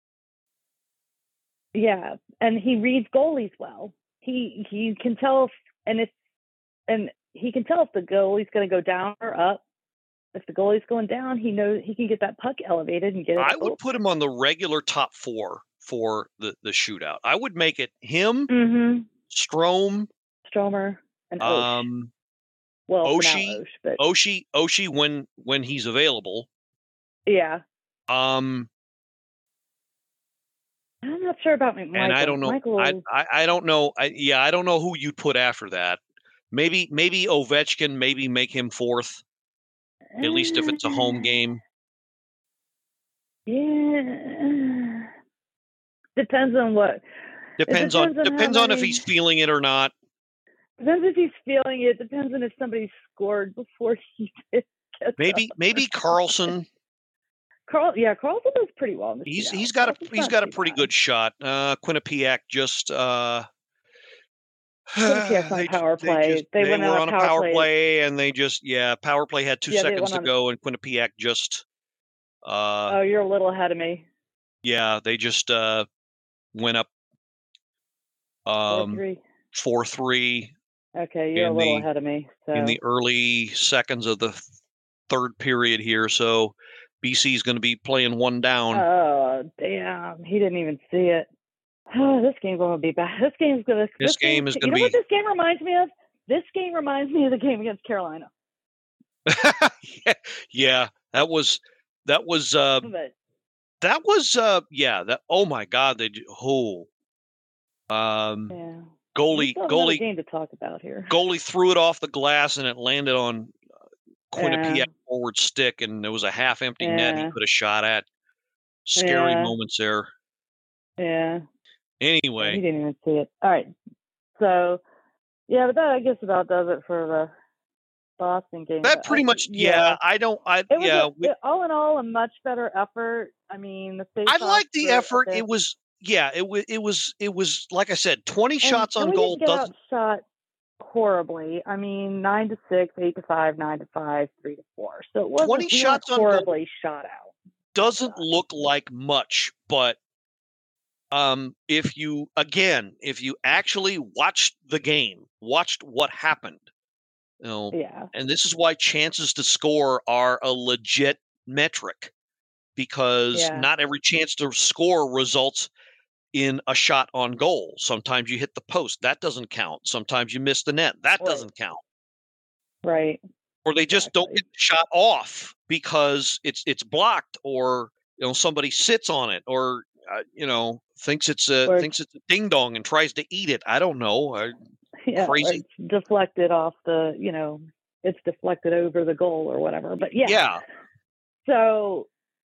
yeah. And he reads goalies well. He, he can tell if, and if, and he can tell if the goalie's going to go down or up. If the goalie's going down, he knows he can get that puck elevated and get it. I would put him on the regular top four for the, the shootout. I would make it him, mm-hmm. Strome, Stromer, and Oshie. Um, well, Oshie, Oshie, but Oshie, Oshie when when he's available. Yeah. Um, I'm not sure about Michael. And I don't know. Michael... I, I I don't know. I, yeah, I don't know who you'd put after that. Maybe maybe Ovechkin. Maybe make him fourth. At least if it's a home game. Yeah. Depends on what. Depends, depends on, on depends on many, if he's feeling it or not. Depends if he's feeling it. Depends on if somebody scored before he did. Maybe up. maybe Carlson. Carl, yeah, Carlson does pretty well. In the he's shootout. he's got Carlson's a he's got a pretty bad. good shot. Uh, Quinnipiac just. Uh, Quinnipiac's on they, power they play. Just, they they went were on a power play. play and they just yeah power play had two yeah, seconds to on... go and Quinnipiac just. Uh, oh, you're a little ahead of me. Yeah, they just uh, went up. Um, four three. Four three. Okay, you're a little the, ahead of me. So. In the early seconds of the third period here, so B C is going to be playing one down. Oh damn! He didn't even see it. Oh, this game's going to be bad. This game's going to. This, this game, game is going to be. You know what this game reminds me of? This game reminds me of the game against Carolina. yeah, yeah, that was that was uh, but, that was uh, yeah. That oh my God, they oh, um, yeah. goalie goalie game to talk about here. Goalie threw it off the glass and it landed on Quinnipiac yeah. forward stick, and there was a half empty yeah. net he could have shot at. Scary yeah. moments there. Yeah. Anyway, he didn't even see it. All right, so yeah, but that I guess about does it for the Boston game. That but pretty I, much, yeah, yeah. I don't, I it was yeah. A, we, it, all in all, a much better effort. I mean, the face. I like the effort. It was, yeah, it was, it was, it was like I said, twenty and, shots and on we goal didn't get doesn't shot horribly. I mean, nine to six, eight to five, nine to five, three to four. So it wasn't twenty we shots on horribly goal shot out. Doesn't look like much, but um, if you again, if you actually watched the game, watched what happened, you know, yeah, and this is why chances to score are a legit metric, because yeah. not every chance to score results in a shot on goal. Sometimes you hit the post, that doesn't count. Sometimes you miss the net, that right. doesn't count. Right. Or they just exactly. don't get the shot off because it's it's blocked, or you know somebody sits on it, or uh, you know, thinks it's a Or- thinks it's a ding dong and tries to eat it. I don't know. Uh, Yeah, or crazy. it's deflected off the, you know, it's deflected over the goal or whatever. But yeah. Yeah. So,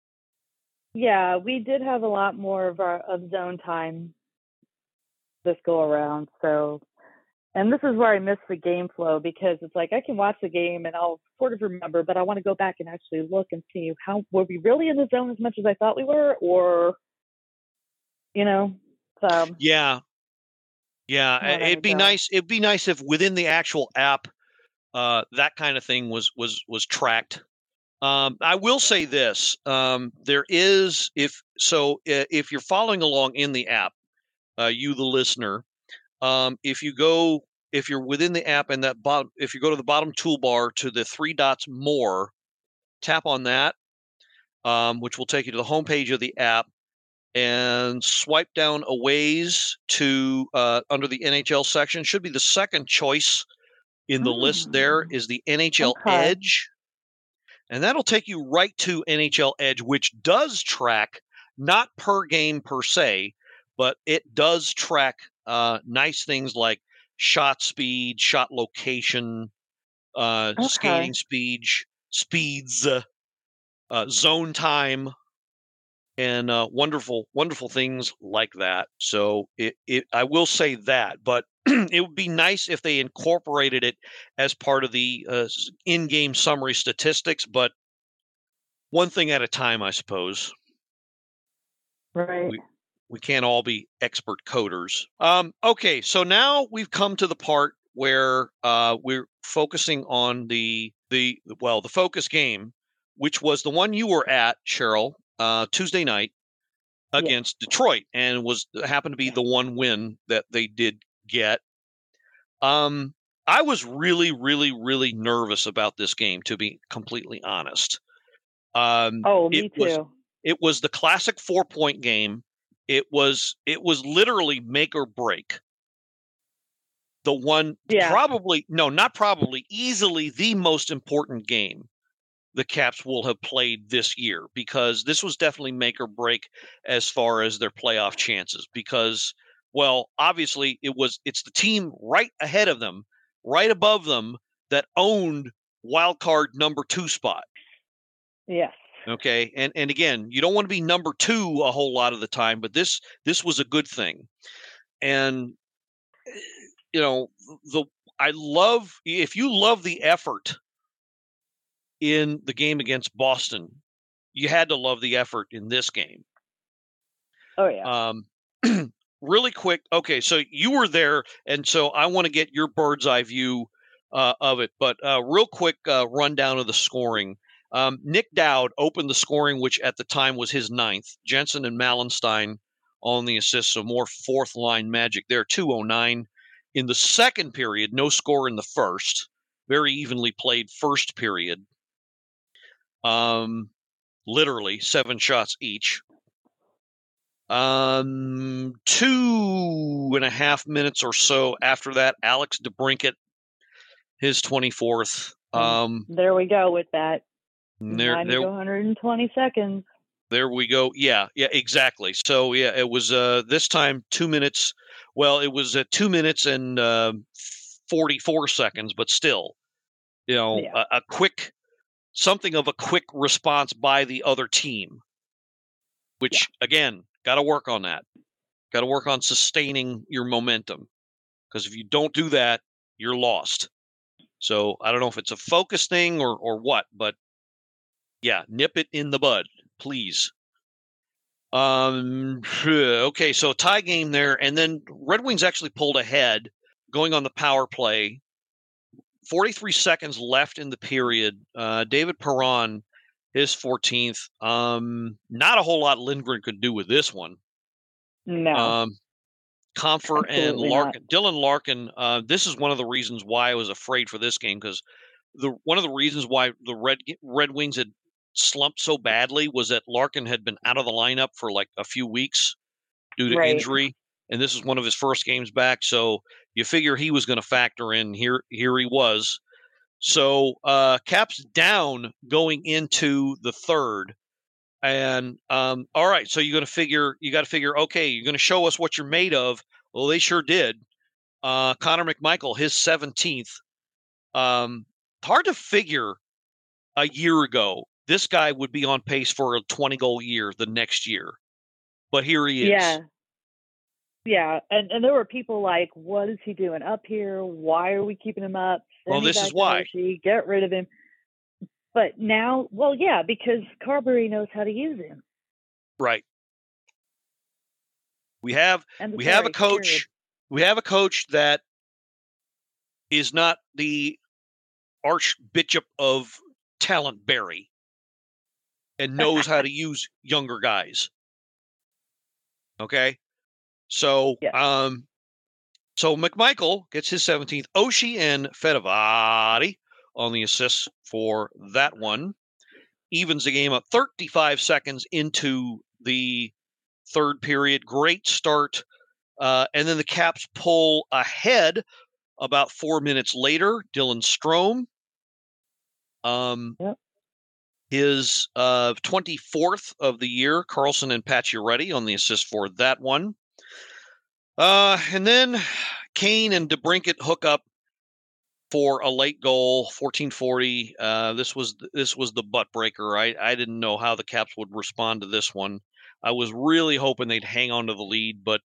yeah, we did have a lot more of our of zone time this go around. So, and this is where I miss the game flow, because it's like I can watch the game and I'll sort of remember, but I want to go back and actually look and see how were we really in the zone as much as I thought we were, or, you know, so Yeah. Yeah, Well, there it'd you be go. nice. It'd be nice if within the actual app, uh, that kind of thing was was was tracked. Um, I will say this: um, there is, if so, i- if you're following along in the app, uh, you the listener, um, if you go, if you're within the app and that bottom, if you go to the bottom toolbar to the three dots more, tap on that, um, which will take you to the homepage of the app, and swipe down a ways to uh, under the N H L section. Should be the second choice in the list. There is the N H L Okay. Edge, and that'll take you right to N H L Edge, which does track not per game per se, but it does track uh, nice things like shot speed, shot location, uh, Okay. skating speed, speeds, uh, uh, zone time, and uh, wonderful, wonderful things like that. So it, it, I will say that, but it would be nice if they incorporated it as part of the uh, in-game summary statistics. But one thing at a time, I suppose. Right. We, we can't all be expert coders. Um, okay, so now we've come to the part where uh, we're focusing on the the well, the focus game, which was the one you were at, Cheryl, uh, Tuesday night against yeah. Detroit, and was happened to be the one win that they did get. Um, I was really, really, really nervous about this game, to be completely honest. Um, oh, me it too. Was, it was the classic four-point game. It was it was literally make or break. The one yeah. probably no, not probably, easily the most important game the Caps will have played this year, because this was definitely make or break as far as their playoff chances, because, well, obviously it was, it's the team right ahead of them, right above them, that owned wild card number two spot. Yes. Okay. And, and again, you don't want to be number two a whole lot of the time, but this, this was a good thing. And, you know, the, I love, if you love the effort in the game against Boston, you had to love the effort in this game. Oh, yeah. Um, really quick. Okay, so you were there, and so I want to get your bird's eye view uh, of it. But uh, real quick uh, rundown of the scoring. Um, Nick Dowd opened the scoring, which at the time was his ninth. Jensen and Malenstein on the assists, so more fourth line magic there, two oh nine. In the second period, no score in the first. Very evenly played first period. Um, literally seven shots each. Um, two and a half minutes or so after that, Alex DeBrincat, his twenty-fourth. Um, there we go with that. There, ninety there, to one hundred twenty seconds. There we go. Yeah, yeah, exactly. So yeah, it was uh, this time two minutes. Well, it was at two minutes and uh, forty-four seconds, but still, you know, yeah. a, a quick. Something of a quick response by the other team, which, yeah. again, got to work on that. Got to work on sustaining your momentum, because if you don't do that, you're lost. So I don't know if it's a focus thing or, or what, but yeah, nip it in the bud, please. Um. Okay, so tie game there, and then Red Wings actually pulled ahead going on the power play. forty-three seconds left in the period. Uh, David Perron, his fourteenth. Um, not a whole lot Lindgren could do with this one. No. Um, Comfer and Larkin, not. Dylan Larkin. Uh, this is one of the reasons why I was afraid for this game, because the one of the reasons why the Red Red Wings had slumped so badly was that Larkin had been out of the lineup for like a few weeks due to right. injury. And this is one of his first games back, so you figure he was going to factor in. Here, here he was. So uh, Caps down going into the third. And um, all right, so you're going to figure, you got to figure, okay, you're going to show us what you're made of. Well, they sure did. Uh, Connor McMichael, his seventeenth. Um, hard to figure a year ago this guy would be on pace for a twenty goal year the next year, but here he is. Yeah. Yeah, and, and there were people like, what is he doing up here? Why are we keeping him up? Send Well, me this back is to why. Hershey, get rid of him. But now, well, yeah, because Carberry knows how to use him. Right. We have And we sorry, have a coach. period. We have a coach that is not the archbishop of talent berry and knows how to use younger guys. Okay. So, Yeah. um, so McMichael gets his seventeenth. Oshie and Fedavati on the assists for that one. Evens the game up thirty-five seconds into the third period. Great start. Uh, and then the Caps pull ahead about four minutes later. Dylan Strome. Um, Yep. His uh, twenty-fourth of the year. Carlson and Pacioretty on the assist for that one. Uh, and then Kane and DeBrincat hook up for a late goal, fourteen forty. Uh, this was this was the butt breaker. I, I didn't know how the Caps would respond to this one. I was really hoping they'd hang on to the lead, but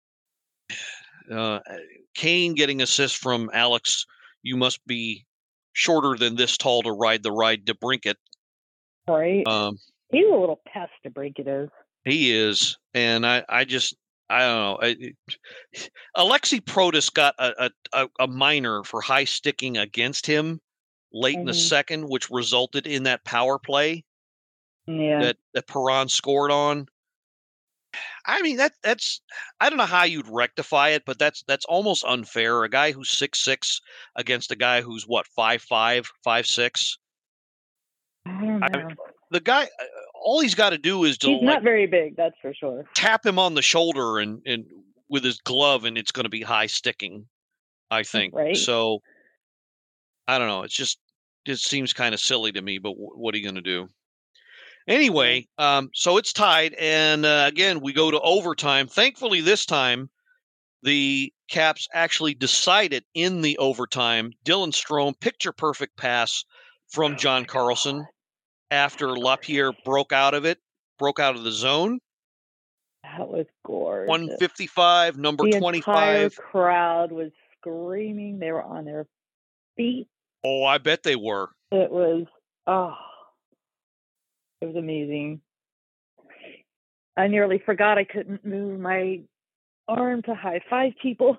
uh, Kane getting assist from Alex, you must be shorter than this tall to ride the ride DeBrincat. Right. Um, He's a little pest, DeBrincat is. He is, and I, I just, I don't know. I, Alexi Protas got a, a, a minor for high sticking against him late mm-hmm. in the second, which resulted in that power play yeah. that, that Perron scored on. I mean, that that's, I don't know how you'd rectify it, but that's that's almost unfair. A guy who's six six against a guy who's, what, five five, five six? I don't know. I mean, the guy, all he's got to do is to he's like, not very big, that's for sure. Tap him on the shoulder and, and with his glove, and it's going to be high sticking, I think. Right. So I don't know. It's just it seems kind of silly to me, but w- what are you going to do? Anyway, um, so it's tied, and uh, again we go to overtime. Thankfully, this time the Caps actually decided in the overtime. Dylan Strome, picture perfect pass from John Carlson. After LaPierre broke out of it, broke out of the zone. That was gorgeous. one fifty-five, number the twenty-five. The entire crowd was screaming. They were on their feet. Oh, I bet they were. It was, oh, it was amazing. I nearly forgot I couldn't move my arm to high five people,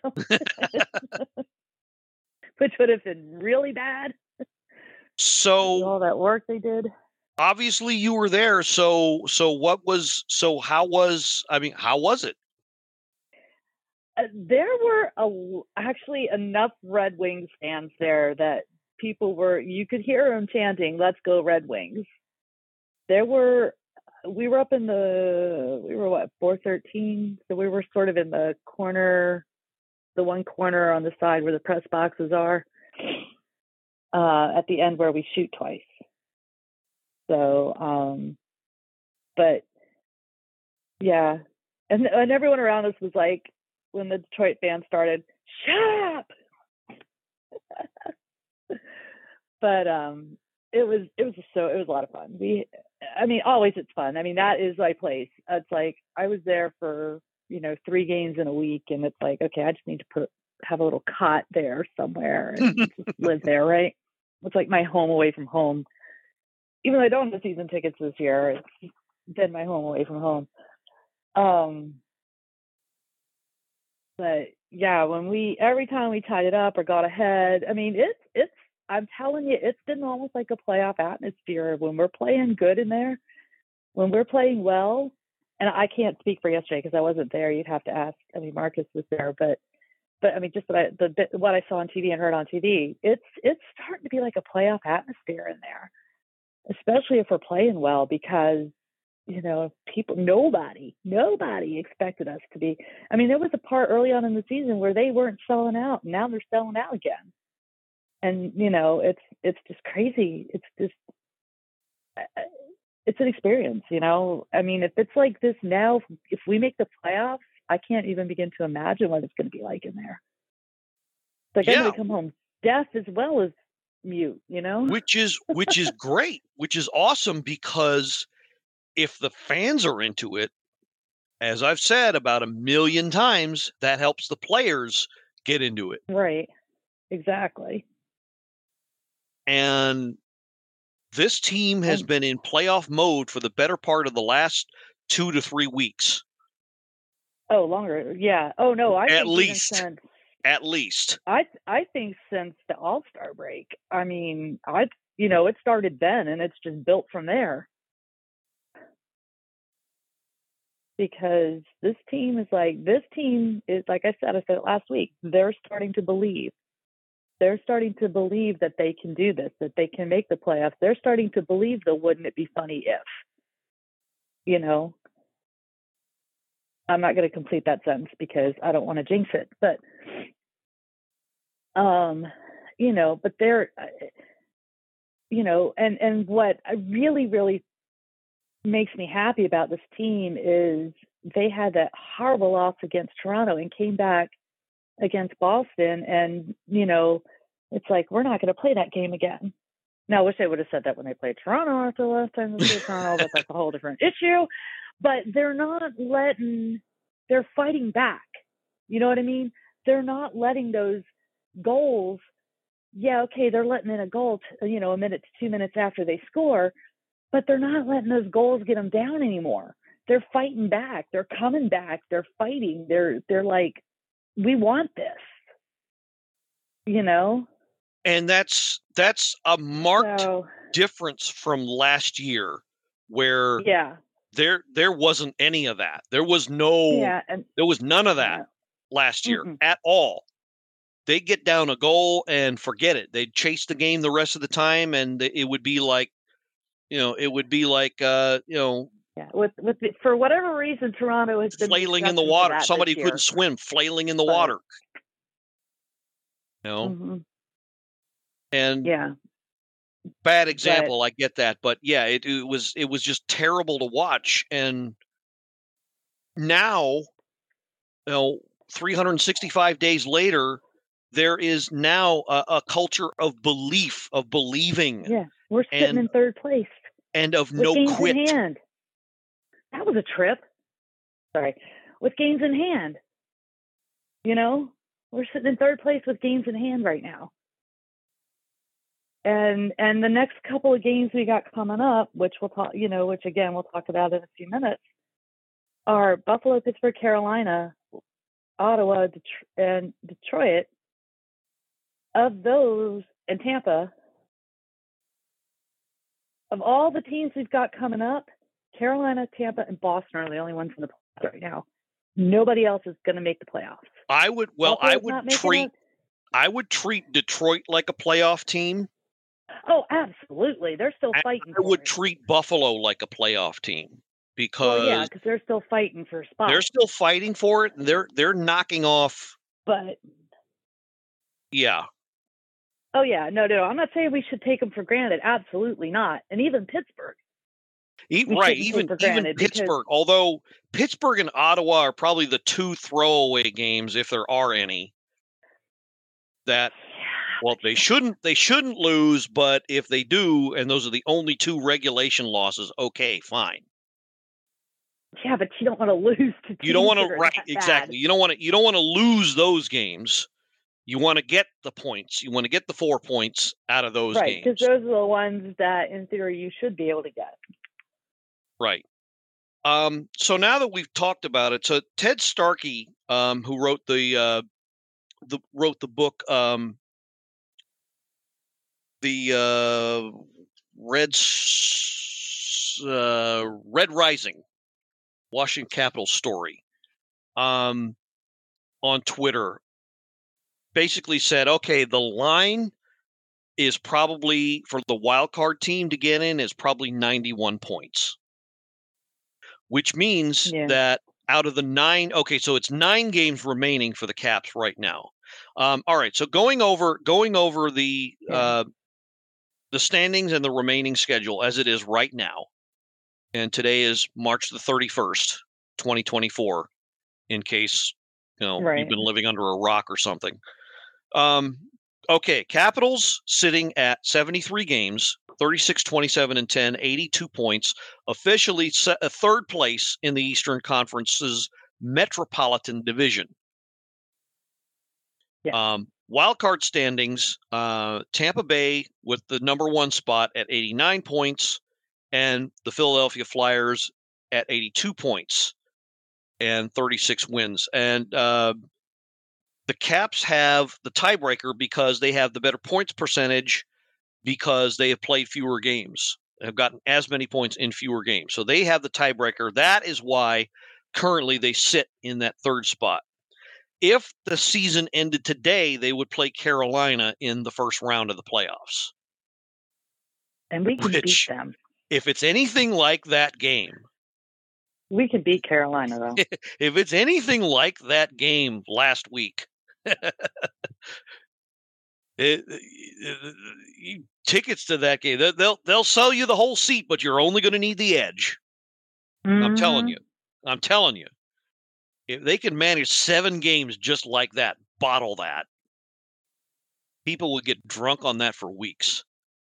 which would have been really bad. So all that work they did. Obviously you were there. So, so what was, so how was, I mean, how was it? Uh, there were a, actually enough Red Wings fans there that people were, you could hear them chanting, "Let's go Red Wings." There were, we were up in the, we were what, four thirteen? So we were sort of in the corner, the one corner on the side where the press boxes are. Uh, at the end where we shoot twice. So, um, but yeah. And, and everyone around us was like, when the Detroit band started, "Shut up!" But um, it was, it was just so, it was a lot of fun. We, I mean, always it's fun. I mean, that is my place. It's like, I was there for, you know, three games in a week, and it's like, okay, I just need to put, have a little cot there somewhere and just live there, right? It's like my home away from home. Even though I don't have season tickets this year, it's been my home away from home. Um, but yeah, when we, every time we tied it up or got ahead, I mean, it's, it's, I'm telling you, it's been almost like a playoff atmosphere when we're playing good in there, when we're playing well. And I can't speak for yesterday because I wasn't there. You'd have to ask. I mean, Marcus was there, but But I mean, just what I, the bit, what I saw on T V and heard on T V, it's it's starting to be like a playoff atmosphere in there, especially if we're playing well, because, you know, people, nobody, nobody expected us to be. I mean, there was a part early on in the season where they weren't selling out, and now they're selling out again. And, you know, it's it's just crazy. It's just, it's an experience, you know. I mean, if it's like this now, if we make the playoffs, I can't even begin to imagine what it's going to be like in there. Like yeah. I'm going to come home deaf as well as mute, you know. Which is which is great, which is awesome, because if the fans are into it, as I've said about a million times, that helps the players get into it. Right. Exactly. And this team has been in playoff mode for the better part of the last two to three weeks. Oh, longer. Yeah. Oh, no. I At think least. Since, at least. I I think since the All-Star break. I mean, I you know, it started then and it's just built from there. Because this team is like, this team is, like I said, I said it last week, they're starting to believe. They're starting to believe that they can do this, that they can make the playoffs. They're starting to believe the wouldn't it be funny if, you know. I'm not going to complete that sentence because I don't want to jinx it, but, um, you know, but they're, you know, and, and what I really, really makes me happy about this team is they had that horrible loss against Toronto and came back against Boston, and you know, it's like we're not going to play that game again. Now, I wish I would have said that when they played Toronto after the last time they played Toronto, but that's a whole different issue. But they're not letting, they're fighting back. You know what I mean? They're not letting those goals. Yeah, okay, they're letting in a goal, to, you know, a minute to two minutes after they score, but they're not letting those goals get them down anymore. They're fighting back. They're coming back. They're fighting. They're they're like, we want this, you know? And that's that's a marked so, difference from last year, where yeah. there there wasn't any of that. There was no yeah, and, there was none of that yeah. last year Mm-mm. at all. They get down a goal and forget it. They'd chase the game the rest of the time, and it would be like, you know, it would be like, uh, you know, yeah. With with the, for whatever reason, Toronto has been flailing in the water. Somebody couldn't swim, flailing in the but, water. You know, mm-hmm. and yeah, bad example. But, I get that, but yeah, it, it was it was just terrible to watch. And now, you know, three hundred sixty-five days later, there is now a, a culture of belief, of believing. Yeah, we're sitting and, in third place. And of with no games quit. In hand. That was a trip. Sorry. With games in hand. You know, we're sitting in third place with games in hand right now. And and the next couple of games we got coming up, which we'll talk, you know, which again we'll talk about in a few minutes, are Buffalo, Pittsburgh, Carolina, Ottawa, Det- and Detroit. Of those, and Tampa, of all the teams we've got coming up, Carolina, Tampa, and Boston are the only ones in the playoffs right now. Nobody else is going to make the playoffs. I would, well, Buffalo's I would treat, I would treat Detroit like a playoff team. Oh, absolutely. They're still fighting. I for would it. treat Buffalo like a playoff team because well, yeah, because they're still fighting for spots. They're still fighting for it. And they're they're knocking off. But yeah. Oh yeah, no, no. I'm not saying we should take them for granted. Absolutely not. And even Pittsburgh. Even, right, even even Pittsburgh. Because, although Pittsburgh and Ottawa are probably the two throwaway games, if there are any. That well, they shouldn't they shouldn't lose, but if they do, and those are the only two regulation losses, okay, fine. Yeah, but you don't want to lose to. You don't want to right exactly. You don't want to you don't want to lose those games. You want to get the points. You want to get the four points out of those right, games. Right, because those are the ones that, in theory, you should be able to get. Right. Um, so now that we've talked about it, so Ted Starkey, um, who wrote the uh, the wrote the book, um, the uh, Red uh, Red Rising, Washington Capitals story, um, on Twitter. Basically said, okay, the line is probably for the wild card team to get in is probably ninety-one points, which means yeah. that out of the nine, okay, so it's nine games remaining for the Caps right now. Um, all right, so going over going over the yeah. uh, the standings and the remaining schedule as it is right now. And today is March the thirty-first, twenty twenty-four, in case, you know, Right. you've been living under a rock or something. Um, okay, Capitals sitting at seventy-three games, thirty-six, twenty-seven, and ten, eighty-two points, officially set a third place in the Eastern Conference's Metropolitan Division. Yeah. Um, wild card standings, uh, Tampa Bay with the number one spot at eighty-nine points, and the Philadelphia Flyers at eighty-two points and thirty-six wins. And uh, the Caps have the tiebreaker because they have the better points percentage because they have played fewer games, have gotten as many points in fewer games. So they have the tiebreaker. That is why currently they sit in that third spot. If the season ended today, they would play Carolina in the first round of the playoffs. And we can Which, beat them. If it's anything like that game, we can beat Carolina, though. If it's anything like that game last week, it, it, it, tickets to that game, they'll they'll sell you the whole seat, but you're only going to need the edge. Mm-hmm. I'm telling you. I'm telling you. If they can manage seven games just like that, bottle that, people would get drunk on that for weeks.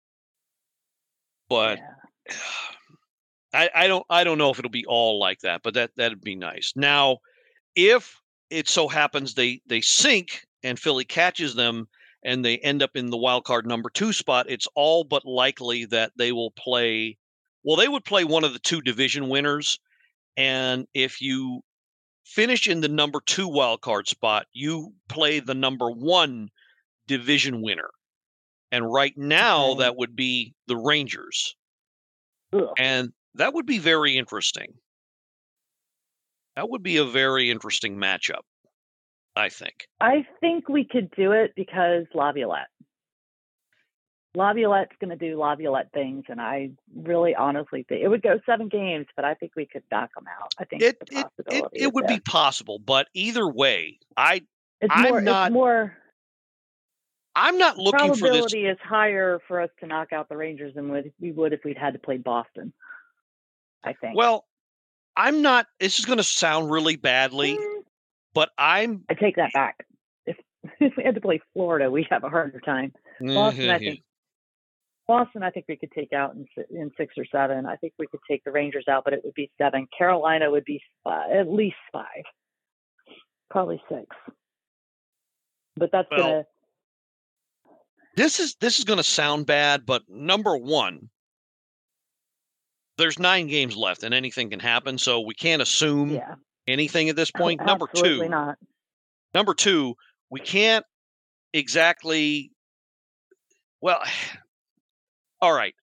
But yeah. I, I don't I don't know if it'll be all like that, but that that'd be nice. Now, if it so happens they they sink and Philly catches them and they end up in the wild card number two spot, it's all but likely that they will play. Well, they would play one of the two division winners, and if you finish in the number two wild card spot, you play the number one division winner. And right now, okay. that would be the Rangers. Ugh. And that would be very interesting. That would be a very interesting matchup, I think. I think we could do it because Laviolette. Laviolette's going to do Laviolette things, and I really honestly think it would go seven games, but I think we could knock them out. I think it the it, it, it would there. be possible, but either way, I it's I'm more, not it's more. I'm not looking for this. Probability is higher for us to knock out the Rangers than we would if we'd had to play Boston. I think. Well, I'm not. This is going to sound really badly, mm. but I'm. I take that back. If if we had to play Florida, we'd have a harder time. Boston, I think. Boston, I think we could take out in, in six or seven. I think we could take the Rangers out, but it would be seven. Carolina would be five, at least five, probably six. But that's well, gonna. This is this is going to sound bad, but number one, there's nine games left, and anything can happen, so we can't assume yeah. anything at this point. Oh, number absolutely two, not. Number two, we can't exactly. Well. All right.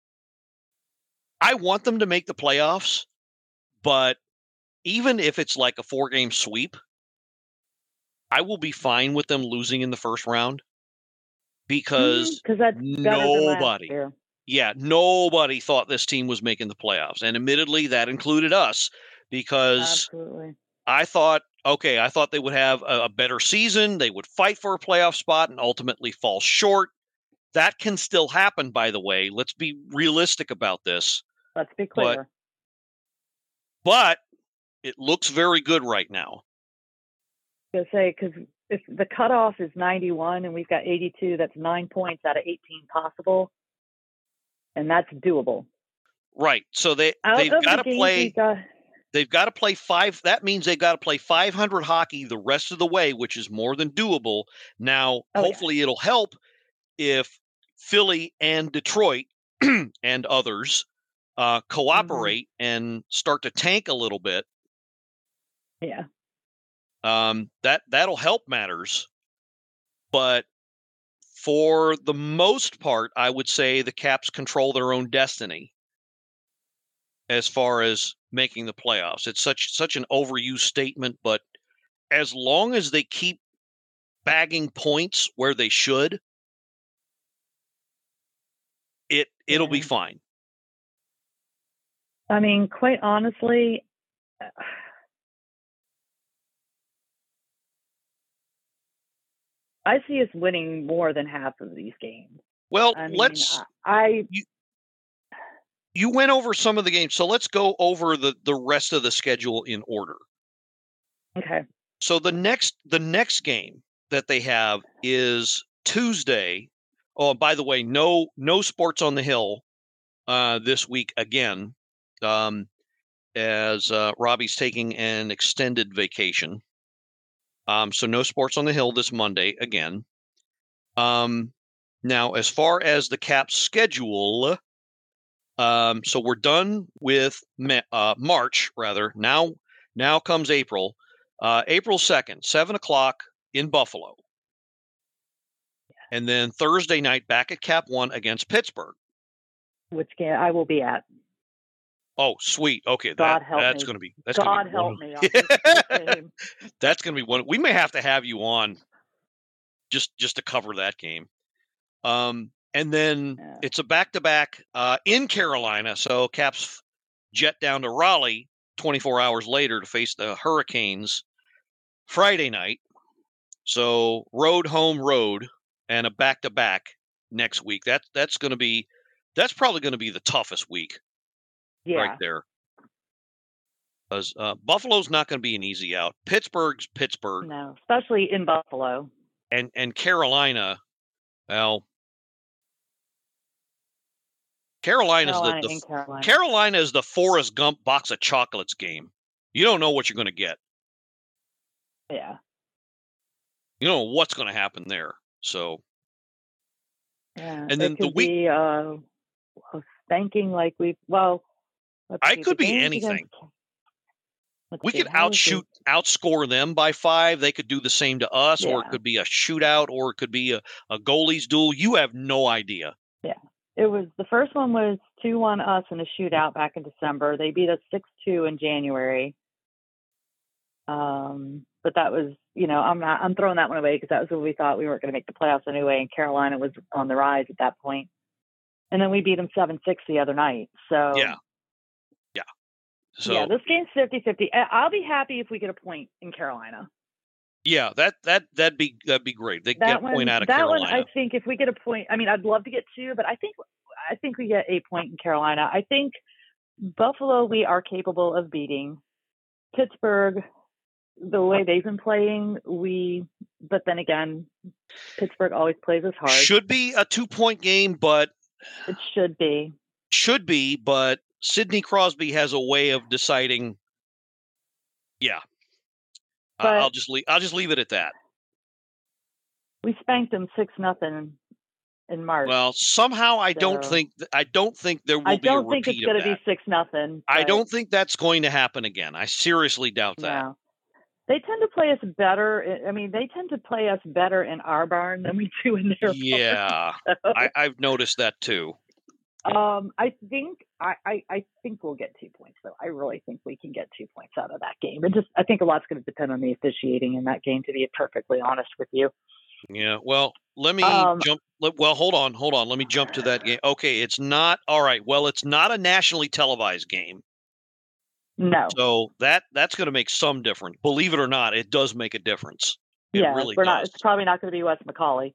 I want them to make the playoffs, but even if it's like a four-game sweep, I will be fine with them losing in the first round because mm, that's nobody, yeah, nobody thought this team was making the playoffs. And admittedly, that included us because Absolutely. I thought, okay, I thought they would have a, a better season. They would fight for a playoff spot and ultimately fall short. That can still happen, by the way. Let's be realistic about this. Let's be clear. But, but it looks very good right now. I was going to say, because if the cutoff is ninety-one and we've got eighty-two, that's nine points out of eighteen possible. And that's doable. Right. So they, out they've got the to play. Got... They've got to play five. That means they've got to play five hundred hockey the rest of the way, which is more than doable. Now, oh, hopefully yeah. it'll help if Philly and Detroit and others uh, cooperate mm-hmm. and start to tank a little bit. Yeah. Um, that, that'll help matters. But for the most part, I would say the Caps control their own destiny as far as making the playoffs. It's such such an overused statement, but as long as they keep bagging points where they should, It it'll yeah. be fine. I mean, quite honestly, I see us winning more than half of these games. Well, I mean, let's. I you, you went over some of the games, so let's go over the the rest of the schedule in order. Okay. So the next the next game that they have is Tuesday. Oh, by the way, no no Sports on the Hill uh, this week again, um, as uh, Robbie's taking an extended vacation. Um, so no Sports on the Hill this Monday again. Um, now, as far as the Caps schedule, um, so we're done with uh, March, rather. Now, now comes April. Uh, April second, seven o'clock in Buffalo. And then Thursday night back at Cap One against Pittsburgh. Which game I will be at. Oh, sweet. Okay, God that, help that's me. going to be that's God gonna be help one. me. On this game. That's going to be one. We may have to have you on just just to cover that game. Um, and then yeah. it's a back-to-back uh, in Carolina. So Caps jet down to Raleigh twenty-four hours later to face the Hurricanes Friday night. So road, home, road, and a back-to-back next week. That, that's going to be that's probably going to be the toughest week. Yeah. Right there. Because uh, Buffalo's not going to be an easy out. Pittsburgh's Pittsburgh. No, especially in Buffalo. And and Carolina, well, Carolina's Carolina the, the Carolina. Carolina is the Forrest Gump box of chocolates game. You don't know what you're going to get. Yeah. You don't know what's going to happen there. So. Yeah. And then it could the week. Be, uh, spanking like we've well. I could be anything. Against, we see, could outshoot, outscore them by five. They could do the same to us, yeah. or it could be a shootout, or it could be a, a goalies duel. You have no idea. Yeah. It was the first one was two one us in a shootout back in December. They beat us six two in January. Um, but that was, you know, I'm not, I'm throwing that one away because that was when we thought we weren't going to make the playoffs anyway, and Carolina was on the rise at that point. And then we beat them seven six the other night. So yeah, yeah. So yeah, this game's fifty-fifty. I'll be happy if we get a point in Carolina. Yeah, that that that'd be that'd be great. They that get a one, point out of that Carolina. One, I think if we get a point, I mean, I'd love to get two, but I think I think we get a point in Carolina. I think Buffalo we are capable of beating. Pittsburgh, the way they've been playing, we. But then again, Pittsburgh always plays us hard. Should be a two-point game, but it should be. Should be, but Sidney Crosby has a way of deciding. Yeah. But I'll just leave. I'll just leave it at that. We spanked them six nothing in March. Well, somehow I so. don't think I don't think there will I be a repeat of that. I don't think it's going to be six nothing. I don't think that's going to happen again. I seriously doubt that. No. They tend to play us better. I mean, they tend to play us better in our barn than we do in their yeah, barn. Yeah, so. I, I've noticed that too. Um, I think I, I, I think we'll get two points though. I really think we can get two points out of that game. It just I think a lot's going to depend on the officiating in that game. To be perfectly honest with you. Yeah. Well, let me um, jump. Well, hold on, hold on. Let me jump to that game. Okay, it's not all right. Well, it's not a nationally televised game. No. So that that's going to make some difference. Believe it or not, it does make a difference. It yeah, really we're does. not. It's probably not going to be Wes McCauley.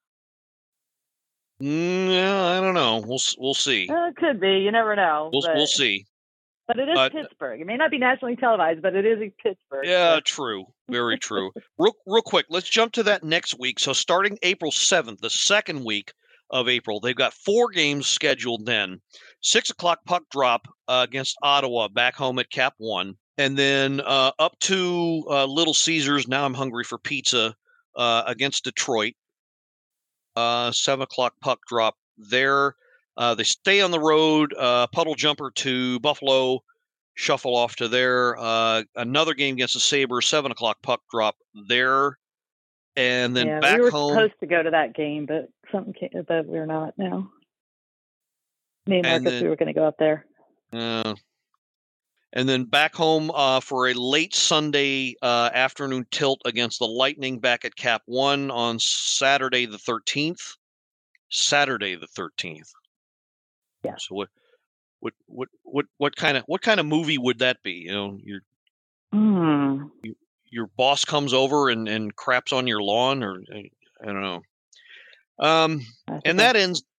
Mm, yeah, I don't know. We'll we'll see. Uh, it could be. You never know. We'll but, we'll see. But it is uh, Pittsburgh. It may not be nationally televised, but it is in Pittsburgh. Yeah, so. true. Very true. real real quick, let's jump to that next week. So starting April seventh, the second week of April, they've got four games scheduled then. Six o'clock puck drop uh, against Ottawa back home at Cap One. And then uh, up to uh, Little Caesars, now I'm hungry for pizza, uh, against Detroit. Uh, seven o'clock puck drop there. Uh, they stay on the road, uh, puddle jumper to Buffalo, shuffle off to there. Uh, another game against the Sabres, seven o'clock puck drop there. And then yeah, back we were home. supposed to go to that game, but something came, but we're not now. Me and Marcus, and then, we were going to go up there. Uh, and then back home uh, for a late Sunday uh, afternoon tilt against the Lightning back at Cap One on Saturday the thirteenth. Saturday the thirteenth. Yeah. So what, what, what, what, what kind of what kind of movie would that be? You know, your mm. you, your boss comes over and, and craps on your lawn, or I don't know. Um, and that ends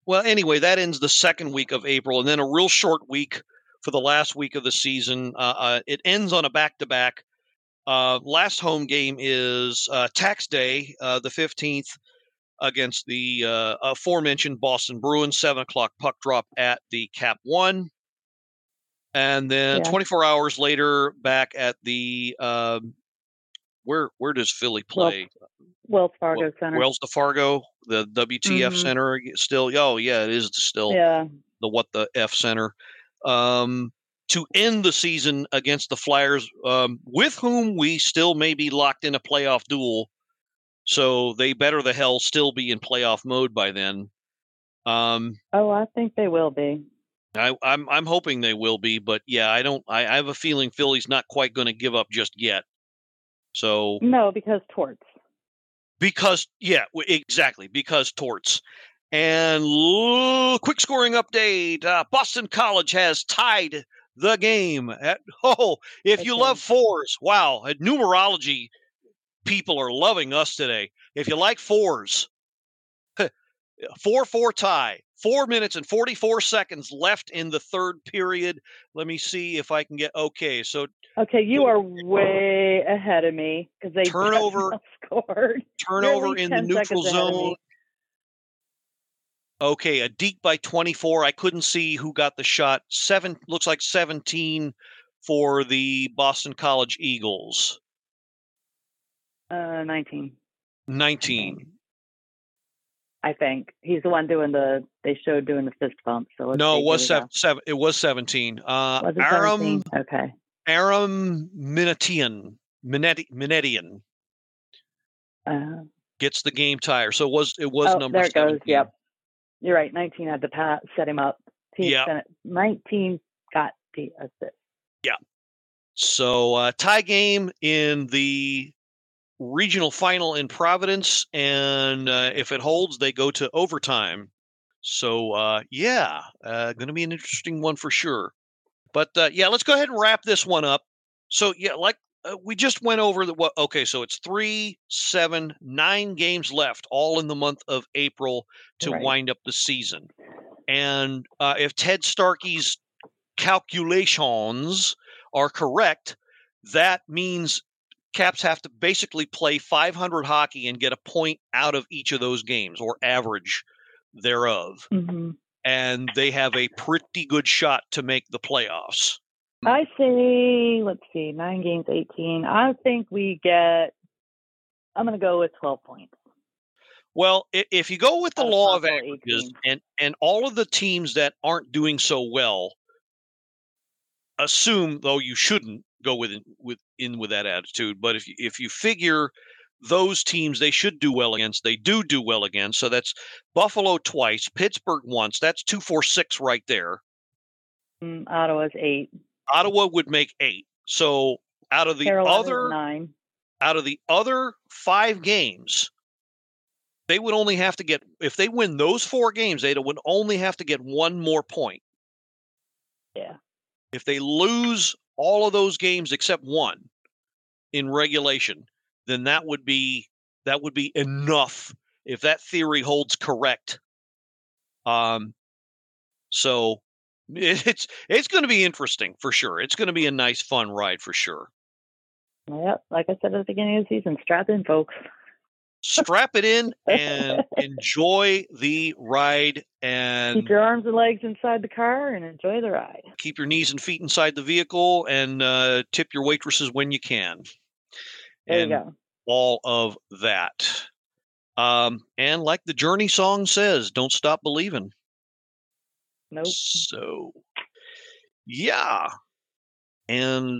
Well, anyway, that ends the second week of April, and then a real short week for the last week of the season. Uh, uh, it ends on a back-to-back. Uh, last home game is uh, Tax Day, uh, the fifteenth, against the uh, aforementioned Boston Bruins, seven o'clock puck drop at the Cap One. And then yeah. twenty-four hours later, back at the um, where where does Philly play? Wells, Wells Fargo well, Center. Wells to Fargo, the W T F mm-hmm. Center. Still, oh yeah, it is still yeah. the What the F Center. Um, to end the season against the Flyers, um, with whom we still may be locked in a playoff duel. So they better the hell still be in playoff mode by then. Um, oh, I think they will be. I, I'm I'm hoping they will be, but yeah, I don't. I, I have a feeling Philly's not quite going to give up just yet. So no, because torts. Because yeah, exactly because torts. And l- quick scoring update: uh, Boston College has tied the game. At, oh, if okay. you love fours, wow! At numerology, people are loving us today. If you like fours, four four tie. Four minutes and forty-four seconds left in the third period. Let me see if I can get okay. So okay, you are way ahead of me because they turnover scored. Turnover in the neutral zone. Okay, a deke by twenty-four. I couldn't see who got the shot. Seven looks like seventeen for the Boston College Eagles. Uh, nineteen. Nineteen. I think he's the one doing the. They showed doing the fist bump. So let's no, see, it was seven, seven. It was seventeen. Uh, was it Aram. seventeen? Okay. Aram Minetian. Minetti, Minetian. Uh, gets the game tire. So it was it was oh, number there it seventeen. goes. Yep. You're right. nineteen had to pat, set him up. Yeah. nineteen got the assist. Yeah. So uh, tie game in the regional final in Providence, and uh, if it holds, they go to overtime. So uh, yeah, uh, going to be an interesting one for sure. But uh, yeah, let's go ahead and wrap this one up. So yeah, like uh, we just went over the what? Okay, so it's three, seven, nine games left, all in the month of April to right. wind up the season. And uh, if Ted Starkey's calculations are correct, that means Caps have to basically play five hundred hockey and get a point out of each of those games, or average thereof. Mm-hmm. And they have a pretty good shot to make the playoffs. I say, let's see, nine games, eighteen. I think we get, I'm going to go with twelve points. Well, if you go with the law of averages, and, and all of the teams that aren't doing so well, assume, though you shouldn't go with with in with that attitude, but if you, if you figure those teams they should do well against, they do do well against. So that's Buffalo twice, Pittsburgh once. That's two, four, six right there. Mm, Ottawa's eight. Ottawa would make eight. So out of the Carolina's other nine. Out of the other five games, they would only have to get, if they win those four games, they would only have to get one more point. Yeah. If they lose all of those games except one in regulation, then that would be that would be enough if that theory holds correct. Um, so it's it's going to be interesting for sure. It's going to be a nice, fun ride for sure. Yep, like I said at the beginning of the season, strap in, folks. Strap it in and enjoy the ride. And keep your arms and legs inside the car and enjoy the ride. Keep your knees and feet inside the vehicle, and uh, tip your waitresses when you can. There and you go. All of that. Um, and like the Journey song says, don't stop believing. Nope. So, yeah. And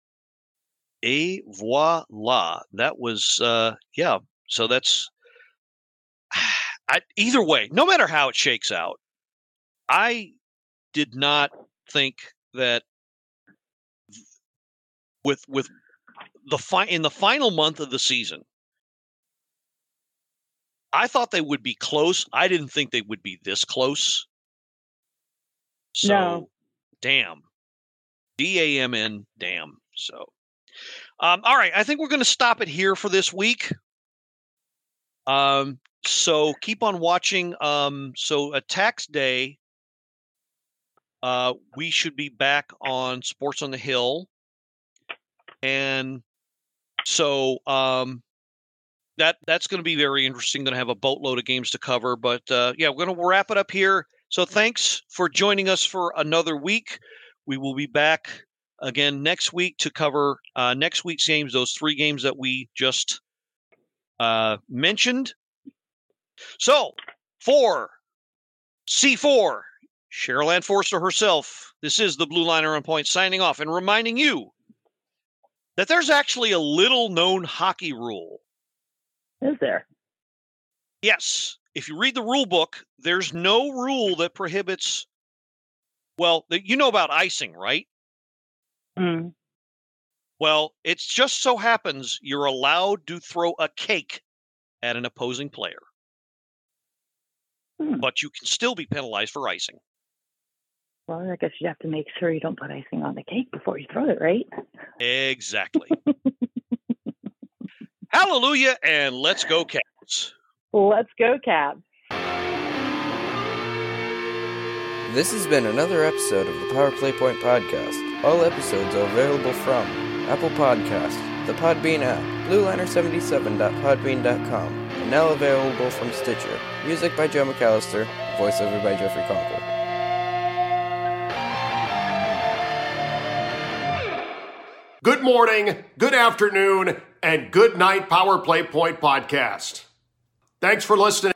et voila. That was, uh, yeah. So that's, I, either way, no matter how it shakes out, I did not think that with, with the fi- in the final month of the season, I thought they would be close. I didn't think they would be this close. So, no. Damn. D A M N, damn. So, um, all right. I think we're going to stop it here for this week. Um, so keep on watching. Um, so a tax day, uh, we should be back on Sports on the Hill. And so um, that that's going to be very interesting. Going to have a boatload of games to cover. But, uh, yeah, we're going to wrap it up here. So thanks for joining us for another week. We will be back again next week to cover uh, next week's games, those three games that we just uh, mentioned. So for C four, Cheryl Ann Forster herself, this is the Blue Liner on Point signing off and reminding you that there's actually a little-known hockey rule. Is there? Yes. If you read the rule book, there's no rule that prohibits, well, you know about icing, right? Mm. Well, it just so happens you're allowed to throw a cake at an opposing player. Mm. But you can still be penalized for icing. Well, I guess you have to make sure you don't put icing on the cake before you throw it, right? Exactly. Hallelujah, and let's go, Caps. Let's go, Caps. This has been another episode of the Power Play Point Podcast. All episodes are available from Apple Podcasts, the Podbean app, blue liner seventy-seven dot podbean dot com, and now available from Stitcher. Music by Joe McAllister, voiceover by Jeffrey Conkle. Good morning, good afternoon, and good night, Power Play Point Podcast. Thanks for listening.